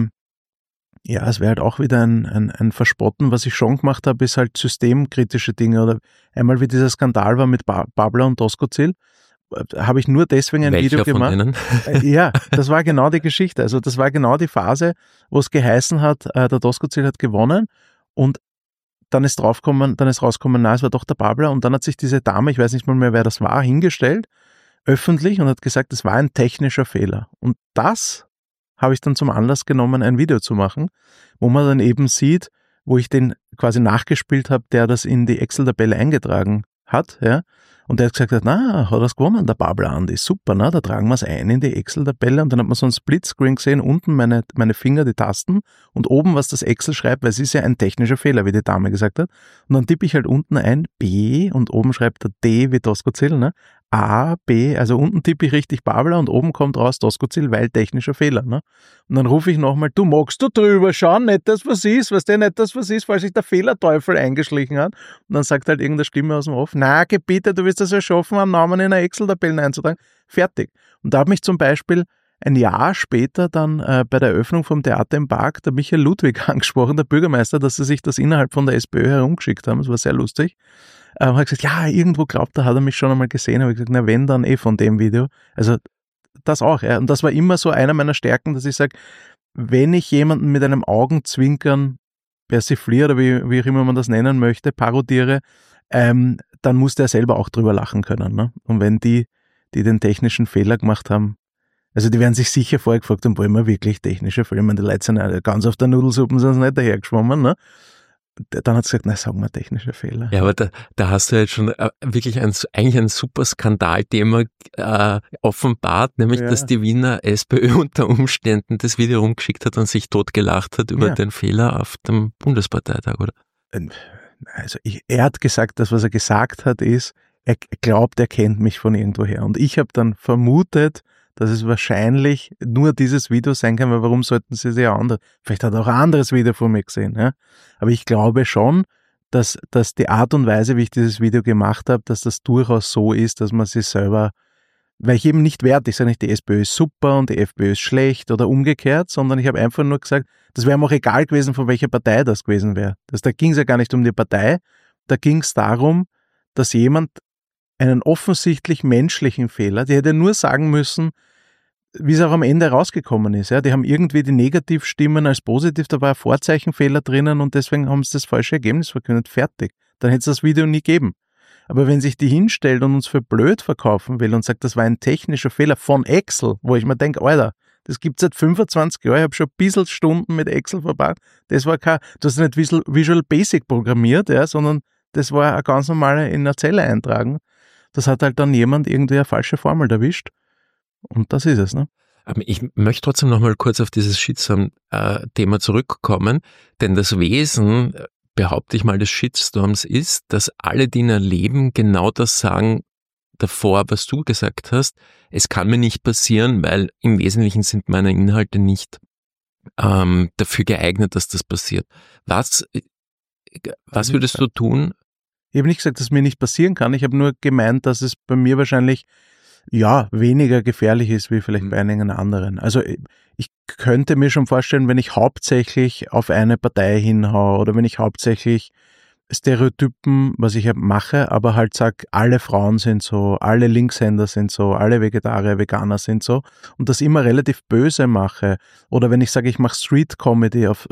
es wäre halt auch wieder ein Verspotten, was ich schon gemacht habe, ist halt systemkritische Dinge oder einmal wie dieser Skandal war mit Babler und Doskozil, habe ich nur deswegen ein Welcher Video gemacht. Von denen? Ja, das war genau die Geschichte. Also das war genau die Phase, wo es geheißen hat, der Doskozil hat gewonnen und dann ist rausgekommen, es war doch der Babler und dann hat sich diese Dame, ich weiß nicht mal mehr, wer das war, hingestellt, öffentlich und hat gesagt, es war ein technischer Fehler. Und das habe ich dann zum Anlass genommen, ein Video zu machen, wo man dann eben sieht, wo ich den quasi nachgespielt habe, der das in die Excel-Tabelle eingetragen hat, ja. Und der hat gesagt, na, hat das gewonnen, der Babler Andi, super, ne? Da tragen wir es ein in die Excel-Tabelle und dann hat man so ein Splitscreen gesehen, unten meine Finger, die Tasten und oben, was das Excel schreibt, weil es ist ja ein technischer Fehler, wie die Dame gesagt hat. Und dann tippe ich halt unten ein B und oben schreibt er D wie Doskozil, ne? A, B, also unten tippe ich richtig Babler und oben kommt raus Doskozil, weil technischer Fehler, ne? Und dann rufe ich nochmal, du magst du drüber schauen, nicht das was ist, weißt du, nicht das was ist, falls sich der Fehlerteufel eingeschlichen hat. Und dann sagt halt irgendeine Stimme aus dem Off, na, bitte, du wirst das ja schaffen, einen Namen in eine Excel-Tabelle einzutragen. Fertig. Und da hat mich zum Beispiel ein Jahr später dann bei der Eröffnung vom Theater im Park der Michael Ludwig angesprochen, der Bürgermeister, dass sie sich das innerhalb von der SPÖ herumgeschickt haben. Das war sehr lustig. Hat gesagt, ja, irgendwo glaubt er, hat er mich schon einmal gesehen. Habe ich gesagt, na wenn, dann von dem Video. Also das auch. Ja. Und das war immer so einer meiner Stärken, dass ich sage, wenn ich jemanden mit einem Augenzwinkern persifliere oder wie auch immer man das nennen möchte, parodiere, dann muss der selber auch drüber lachen können. Ne? Und wenn die den technischen Fehler gemacht haben, also die werden sich sicher vorher gefragt haben, wollen wir wirklich technische Fehler? Ich meine, die Leute sind ganz auf der Nudelsuppe, sind nicht dahergeschwommen. Ne? dann hat sie gesagt, na, sagen wir technische Fehler. Ja, aber da hast du jetzt schon wirklich eigentlich ein super Skandalthema offenbart, nämlich, dass die Wiener SPÖ unter Umständen das Video rumgeschickt hat und sich totgelacht hat über den Fehler auf dem Bundesparteitag, oder? Also er hat gesagt, das, was er gesagt hat, ist, er glaubt, er kennt mich von irgendwoher. Und ich habe dann vermutet, dass es wahrscheinlich nur dieses Video sein kann, weil warum sollten sie sich anders? Vielleicht hat er auch ein anderes Video von mir gesehen. Ja? Aber ich glaube schon, dass die Art und Weise, wie ich dieses Video gemacht habe, dass das durchaus so ist, dass man sich selber, weil ich eben nicht werte, ich sage nicht, die SPÖ ist super und die FPÖ ist schlecht oder umgekehrt, sondern ich habe einfach nur gesagt, das wäre mir auch egal gewesen, von welcher Partei das gewesen wäre. Da ging es ja gar nicht um die Partei, da ging es darum, dass jemand einen offensichtlich menschlichen Fehler, die hätte nur sagen müssen, wie es auch am Ende rausgekommen ist. Ja, die haben irgendwie die Negativstimmen als positiv, da war ein Vorzeichenfehler drinnen und deswegen haben sie das falsche Ergebnis verkündet. Fertig. Dann hätte es das Video nie gegeben. Aber wenn sich die hinstellt und uns für blöd verkaufen will und sagt, das war ein technischer Fehler von Excel, wo ich mir denke, Alter, das gibt es seit 25 Jahren, ich habe schon ein bisschen Stunden mit Excel verbracht, das war du hast nicht Visual Basic programmiert, ja, sondern das war ein ganz normale in einer Zelle eintragen. Das hat halt dann jemand irgendwie eine falsche Formel erwischt. Und das ist es, ne? Ich möchte trotzdem noch mal kurz auf dieses Shitstorm-Thema zurückkommen, denn das Wesen, behaupte ich mal, des Shitstorms ist, dass alle, die ihn erleben, genau das sagen davor, was du gesagt hast. Es kann mir nicht passieren, weil im Wesentlichen sind meine Inhalte nicht dafür geeignet, dass das passiert. Was würdest du tun? Ich habe nicht gesagt, dass es mir nicht passieren kann. Ich habe nur gemeint, dass es bei mir wahrscheinlich weniger gefährlich ist wie vielleicht bei einigen anderen. Also ich könnte mir schon vorstellen, wenn ich hauptsächlich auf eine Partei hinhaue oder wenn ich hauptsächlich Stereotypen, was ich mache, aber halt sag, alle Frauen sind so, alle Linkshänder sind so, alle Vegetarier, Veganer sind so und das immer relativ böse mache oder wenn ich sage, ich mache Street Comedy auf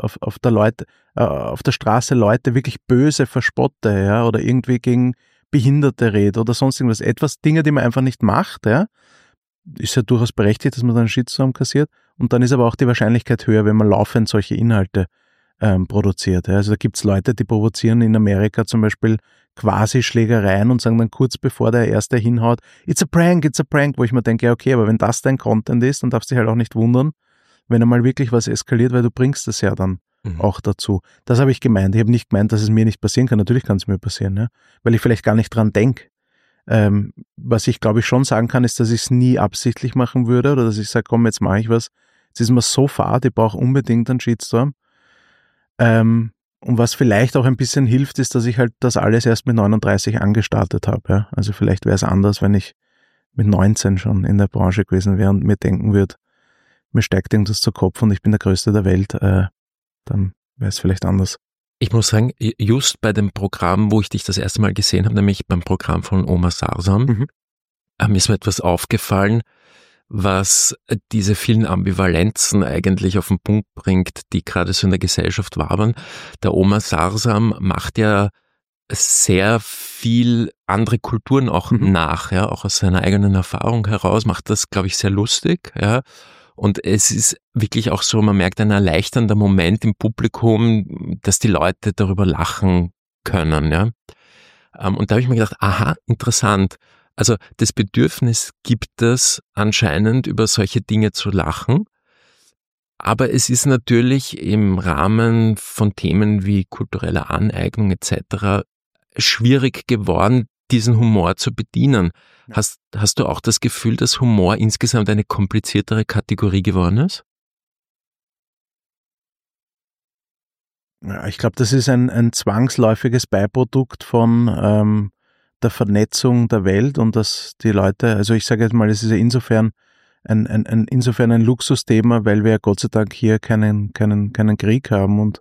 der Straße Leute wirklich böse verspotte, ja, oder irgendwie gegen Behinderte rede oder sonst irgendwas, Dinge, die man einfach nicht macht, ja, ist ja durchaus berechtigt, dass man dann einen Shitstorm kassiert und dann ist aber auch die Wahrscheinlichkeit höher, wenn man laufend solche Inhalte produziert. Ja. Also da gibt's Leute, die provozieren in Amerika zum Beispiel quasi Schlägereien und sagen dann kurz bevor der Erste hinhaut, it's a prank, wo ich mir denke, ja okay, aber wenn das dein Content ist, dann darfst du dich halt auch nicht wundern, wenn einmal wirklich was eskaliert, weil du bringst das ja dann auch dazu. Das habe ich gemeint. Ich habe nicht gemeint, dass es mir nicht passieren kann. Natürlich kann es mir passieren, ja? Weil ich vielleicht gar nicht dran denke. Was ich glaube ich schon sagen kann, ist, dass ich es nie absichtlich machen würde oder dass ich sage, komm, jetzt mache ich was. Jetzt ist mir so fad, ich brauche unbedingt einen Shitstorm. Und was vielleicht auch ein bisschen hilft, ist, dass ich halt das alles erst mit 39 angestartet habe. Ja? Also vielleicht wäre es anders, wenn ich mit 19 schon in der Branche gewesen wäre und mir denken würde, mir steigt irgendwas zu Kopf und ich bin der Größte der Welt, dann wäre es vielleicht anders. Ich muss sagen, just bei dem Programm, wo ich dich das erste Mal gesehen habe, nämlich beim Programm von Omar Sarsam, ist mir etwas aufgefallen, was diese vielen Ambivalenzen eigentlich auf den Punkt bringt, die gerade so in der Gesellschaft wabern. Der Omar Sarsam macht ja sehr viel andere Kulturen auch nach, ja, auch aus seiner eigenen Erfahrung heraus, macht das, glaube ich, sehr lustig, ja. Und es ist wirklich auch so, man merkt ein erleichternder Moment im Publikum, dass die Leute darüber lachen können, ja. Und da habe ich mir gedacht, aha, interessant. Also das Bedürfnis gibt es anscheinend, über solche Dinge zu lachen. Aber es ist natürlich im Rahmen von Themen wie kulturelle Aneignung etc. schwierig geworden, diesen Humor zu bedienen. Hast du auch das Gefühl, dass Humor insgesamt eine kompliziertere Kategorie geworden ist? Ja, ich glaube, das ist ein zwangsläufiges Beiprodukt von der Vernetzung der Welt und dass die Leute, also ich sage jetzt mal, es ist ja insofern ein Luxusthema, weil wir ja Gott sei Dank hier keinen Krieg haben und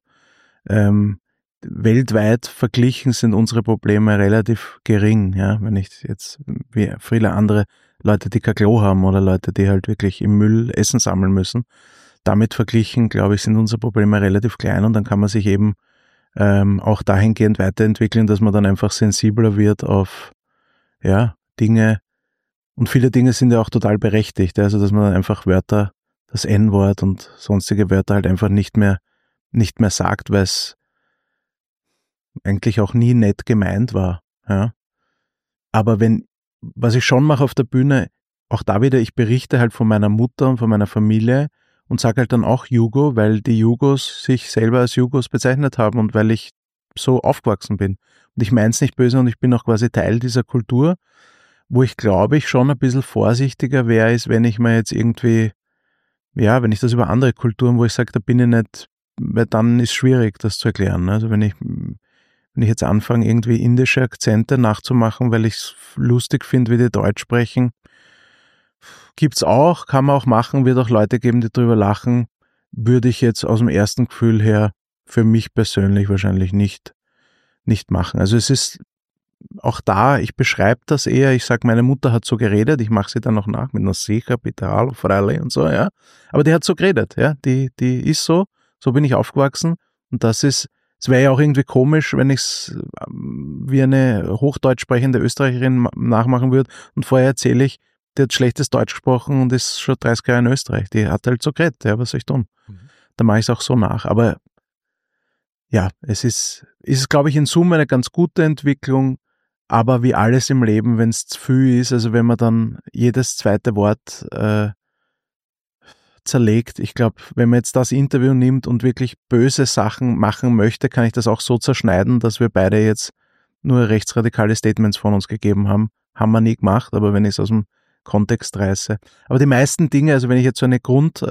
weltweit verglichen sind unsere Probleme relativ gering, ja, wenn ich jetzt wie viele andere Leute, die kein Klo haben oder Leute, die halt wirklich im Müll Essen sammeln müssen, damit verglichen, glaube ich, sind unsere Probleme relativ klein und dann kann man sich eben auch dahingehend weiterentwickeln, dass man dann einfach sensibler wird auf Dinge und viele Dinge sind ja auch total berechtigt, also dass man dann einfach Wörter, das N-Wort und sonstige Wörter halt einfach nicht mehr sagt, weil es eigentlich auch nie nett gemeint war. Ja. Aber was ich schon mache auf der Bühne, auch da wieder, ich berichte halt von meiner Mutter und von meiner Familie und sage halt dann auch Jugo, weil die Jugos sich selber als Jugos bezeichnet haben und weil ich so aufgewachsen bin. Und ich meine es nicht böse und ich bin auch quasi Teil dieser Kultur, wo ich glaube ich schon ein bisschen vorsichtiger wäre, ist, wenn ich mir jetzt irgendwie, ja, wenn ich das über andere Kulturen, wo ich sage, da bin ich nicht, weil dann ist schwierig, das zu erklären. Also wenn ich jetzt anfange, irgendwie indische Akzente nachzumachen, weil ich es lustig finde, wie die Deutsch sprechen, gibt's auch, kann man auch machen, wird auch Leute geben, die drüber lachen, würde ich jetzt aus dem ersten Gefühl her für mich persönlich wahrscheinlich nicht machen. Also es ist auch da, ich beschreibe das eher, ich sage, meine Mutter hat so geredet, ich mache sie dann noch nach mit einer Sicher, bitte, hallo, Freile und so, ja. Aber die hat so geredet, ja, die ist so bin ich aufgewachsen und es wäre ja auch irgendwie komisch, wenn ich es wie eine hochdeutsch sprechende Österreicherin nachmachen würde und vorher erzähle ich, die hat schlechtes Deutsch gesprochen und ist schon 30 Jahre in Österreich. Die hat halt so geredet, ja, was soll ich tun? Da mache ich es auch so nach. Aber ja, es ist glaube ich, in Summe eine ganz gute Entwicklung, aber wie alles im Leben, wenn es zu viel ist, also wenn man dann jedes zweite Wort zerlegt, ich glaube, wenn man jetzt das Interview nimmt und wirklich böse Sachen machen möchte, kann ich das auch so zerschneiden, dass wir beide jetzt nur rechtsradikale Statements von uns gegeben haben. Haben wir nie gemacht, aber wenn ich es aus dem Kontext reiße. Aber die meisten Dinge, also wenn ich jetzt so eine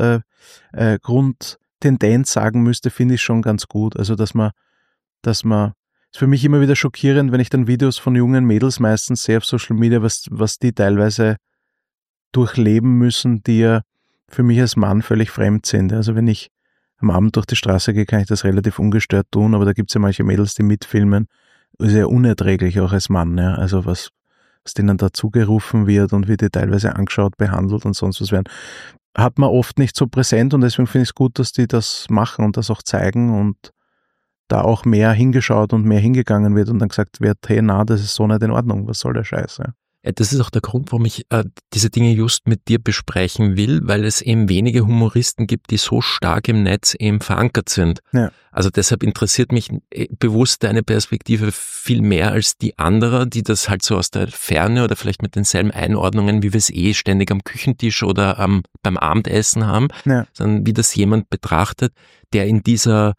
Grundtendenz sagen müsste, finde ich schon ganz gut. Also dass man, ist für mich immer wieder schockierend, wenn ich dann Videos von jungen Mädels meistens sehe auf Social Media, was die teilweise durchleben müssen, die ja für mich als Mann völlig fremd sind. Also wenn ich am Abend durch die Straße gehe, kann ich das relativ ungestört tun, aber da gibt es ja manche Mädels, die mitfilmen. Das ist ja unerträglich auch als Mann, ja. Also was denen da zugerufen wird und wie die teilweise angeschaut, behandelt und sonst was werden, hat man oft nicht so präsent und deswegen finde ich es gut, dass die das machen und das auch zeigen und da auch mehr hingeschaut und mehr hingegangen wird und dann gesagt wird, hey, na, das ist so nicht in Ordnung, was soll der Scheiß, ja. Das ist auch der Grund, warum ich diese Dinge just mit dir besprechen will, weil es eben wenige Humoristen gibt, die so stark im Netz eben verankert sind. Ja. Also deshalb interessiert mich bewusst deine Perspektive viel mehr als die anderer, die das halt so aus der Ferne oder vielleicht mit denselben Einordnungen, wie wir es ständig am Küchentisch oder beim Abendessen haben, sondern wie das jemand betrachtet, der in dieser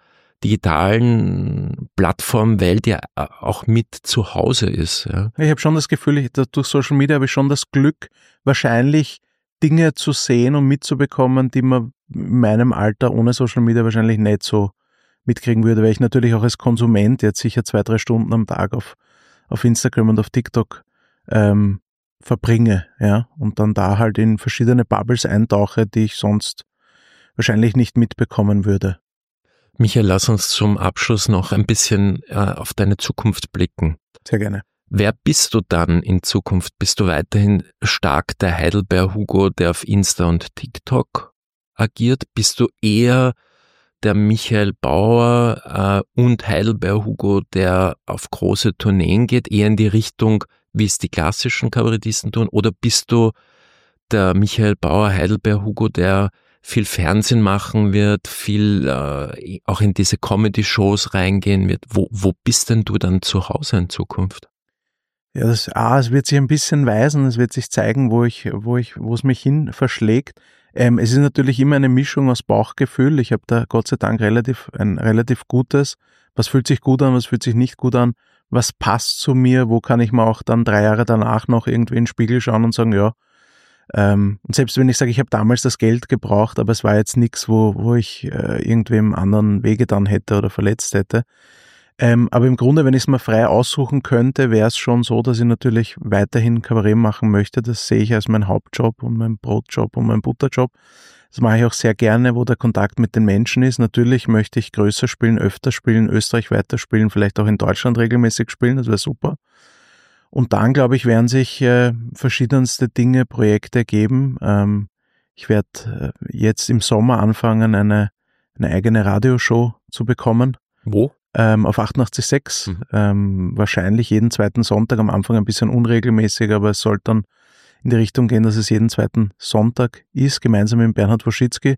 digitalen Plattformwelt ja auch mit zu Hause ist. Ja. Ich habe schon das Gefühl, durch Social Media habe ich schon das Glück, wahrscheinlich Dinge zu sehen und mitzubekommen, die man in meinem Alter ohne Social Media wahrscheinlich nicht so mitkriegen würde, weil ich natürlich auch als Konsument jetzt sicher 2-3 Stunden am Tag auf Instagram und auf TikTok verbringe, ja, und dann da halt in verschiedene Bubbles eintauche, die ich sonst wahrscheinlich nicht mitbekommen würde. Michael, lass uns zum Abschluss noch ein bisschen auf deine Zukunft blicken. Sehr gerne. Wer bist du dann in Zukunft? Bist du weiterhin stark der Heidelbeer-Hugo, der auf Insta und TikTok agiert? Bist du eher der Michael Bauer und Heidelbeer-Hugo, der auf große Tourneen geht, eher in die Richtung, wie es die klassischen Kabarettisten tun? Oder bist du der Michael Bauer, Heidelbeer-Hugo, der viel Fernsehen machen wird, viel auch in diese Comedy-Shows reingehen wird? Wo bist denn du dann zu Hause in Zukunft? Ja, es wird sich ein bisschen weisen, es wird sich zeigen, wo es mich hin verschlägt. Es ist natürlich immer eine Mischung aus Bauchgefühl. Ich habe da Gott sei Dank ein relativ gutes. Was fühlt sich gut an, was fühlt sich nicht gut an? Was passt zu mir? Wo kann ich mir auch dann 3 Jahre danach noch irgendwie in den Spiegel schauen und sagen, ja. Und selbst wenn ich sage, ich habe damals das Geld gebraucht, aber es war jetzt nichts, wo ich irgendwem anderen wehgetan hätte oder verletzt hätte. Aber im Grunde, wenn ich es mir frei aussuchen könnte, wäre es schon so, dass ich natürlich weiterhin Kabarett machen möchte. Das sehe ich als mein Hauptjob und mein Brotjob und mein Butterjob. Das mache ich auch sehr gerne, wo der Kontakt mit den Menschen ist. Natürlich möchte ich größer spielen, öfter spielen, Österreich weiterspielen, vielleicht auch in Deutschland regelmäßig spielen, das wäre super. Und dann, glaube ich, werden sich verschiedenste Dinge, Projekte geben. Ich werde jetzt im Sommer anfangen, eine eigene Radioshow zu bekommen. Wo? Auf 88.6. Wahrscheinlich jeden zweiten Sonntag, am Anfang ein bisschen unregelmäßig, aber es soll dann in die Richtung gehen, dass es jeden zweiten Sonntag ist, gemeinsam mit Bernhard Woschitzki,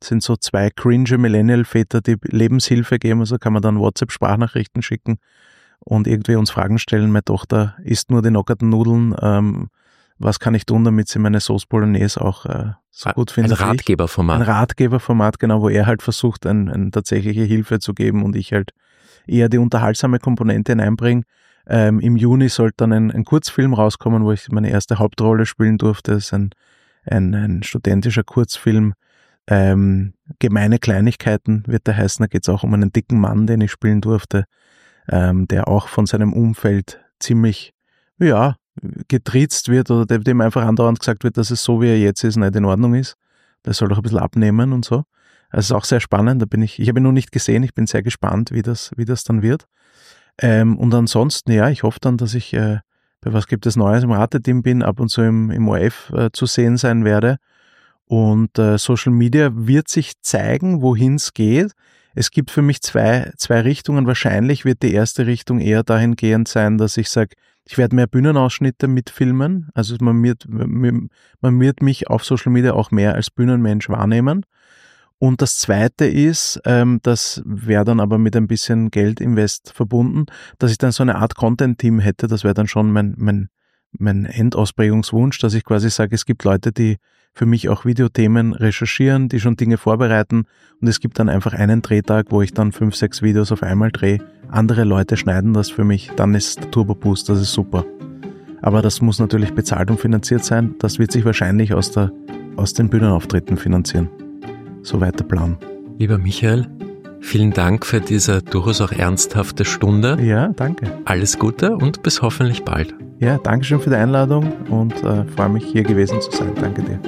sind so 2 cringe Millennial-Väter, die Lebenshilfe geben, also kann man dann WhatsApp-Sprachnachrichten schicken und irgendwie uns Fragen stellen. Meine Tochter isst nur die nockerten Nudeln. Was kann ich tun, damit sie meine Sauce Bolognese auch so gut findet? Ein Ratgeberformat. Ein Ratgeberformat, genau, wo er halt versucht, eine tatsächliche Hilfe zu geben und ich halt eher die unterhaltsame Komponente hineinbringe. Im Juni sollte dann ein Kurzfilm rauskommen, wo ich meine erste Hauptrolle spielen durfte. Das ist ein studentischer Kurzfilm. Gemeine Kleinigkeiten wird der heißen. Da geht es auch um einen dicken Mann, den ich spielen durfte, der auch von seinem Umfeld ziemlich, getriezt wird oder dem einfach andauernd gesagt wird, dass es so, wie er jetzt ist, nicht in Ordnung ist. Der soll doch ein bisschen abnehmen und so. Also es ist auch sehr spannend. Ich habe ihn noch nicht gesehen. Ich bin sehr gespannt, wie das dann wird. Und ansonsten, ich hoffe dann, dass ich bei Was gibt es Neues im Rateteam bin, ab und zu im ORF zu sehen sein werde. Und Social Media wird sich zeigen, wohin es geht. Es gibt für mich zwei Richtungen. Wahrscheinlich wird die erste Richtung eher dahingehend sein, dass ich sage, ich werde mehr Bühnenausschnitte mitfilmen. Also man wird mich auf Social Media auch mehr als Bühnenmensch wahrnehmen. Und das Zweite ist, das wäre dann aber mit ein bisschen Geldinvest verbunden, dass ich dann so eine Art Content-Team hätte. Das wäre dann schon mein Endausprägungswunsch, dass ich quasi sage, es gibt Leute, die für mich auch Videothemen recherchieren, die schon Dinge vorbereiten und es gibt dann einfach einen Drehtag, wo ich dann 5, 6 Videos auf einmal drehe. Andere Leute schneiden das für mich, dann ist der Turbo Boost, das ist super. Aber das muss natürlich bezahlt und finanziert sein. Das wird sich wahrscheinlich aus den Bühnenauftritten finanzieren. Soweit der Plan. Lieber Michael, vielen Dank für diese durchaus auch ernsthafte Stunde. Ja, danke. Alles Gute und bis hoffentlich bald. Ja, danke schön für die Einladung und freue mich, hier gewesen zu sein. Danke dir.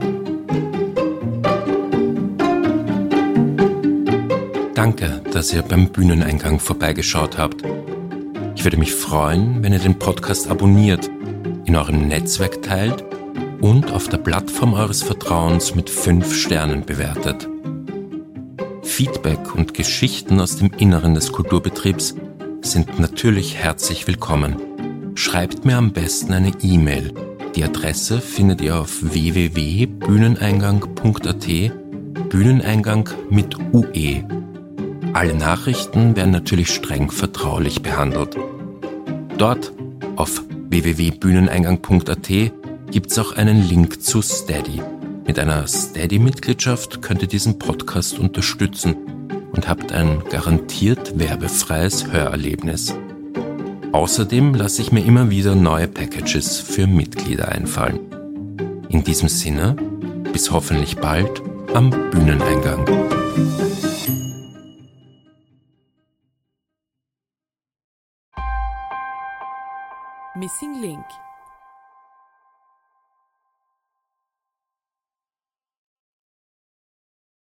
Danke, dass ihr beim Bühneneingang vorbeigeschaut habt. Ich würde mich freuen, wenn ihr den Podcast abonniert, in eurem Netzwerk teilt und auf der Plattform eures Vertrauens mit 5 Sternen bewertet. Feedback und Geschichten aus dem Inneren des Kulturbetriebs sind natürlich herzlich willkommen. Schreibt mir am besten eine E-Mail. Die Adresse findet ihr auf www.bühneneingang.at, Bühneneingang mit UE. Alle Nachrichten werden natürlich streng vertraulich behandelt. Dort, auf www.bühneneingang.at, gibt es auch einen Link zu Steady. Mit einer Steady-Mitgliedschaft könnt ihr diesen Podcast unterstützen und habt ein garantiert werbefreies Hörerlebnis. Außerdem lasse ich mir immer wieder neue Packages für Mitglieder einfallen. In diesem Sinne, bis hoffentlich bald am Bühneneingang. Missing Link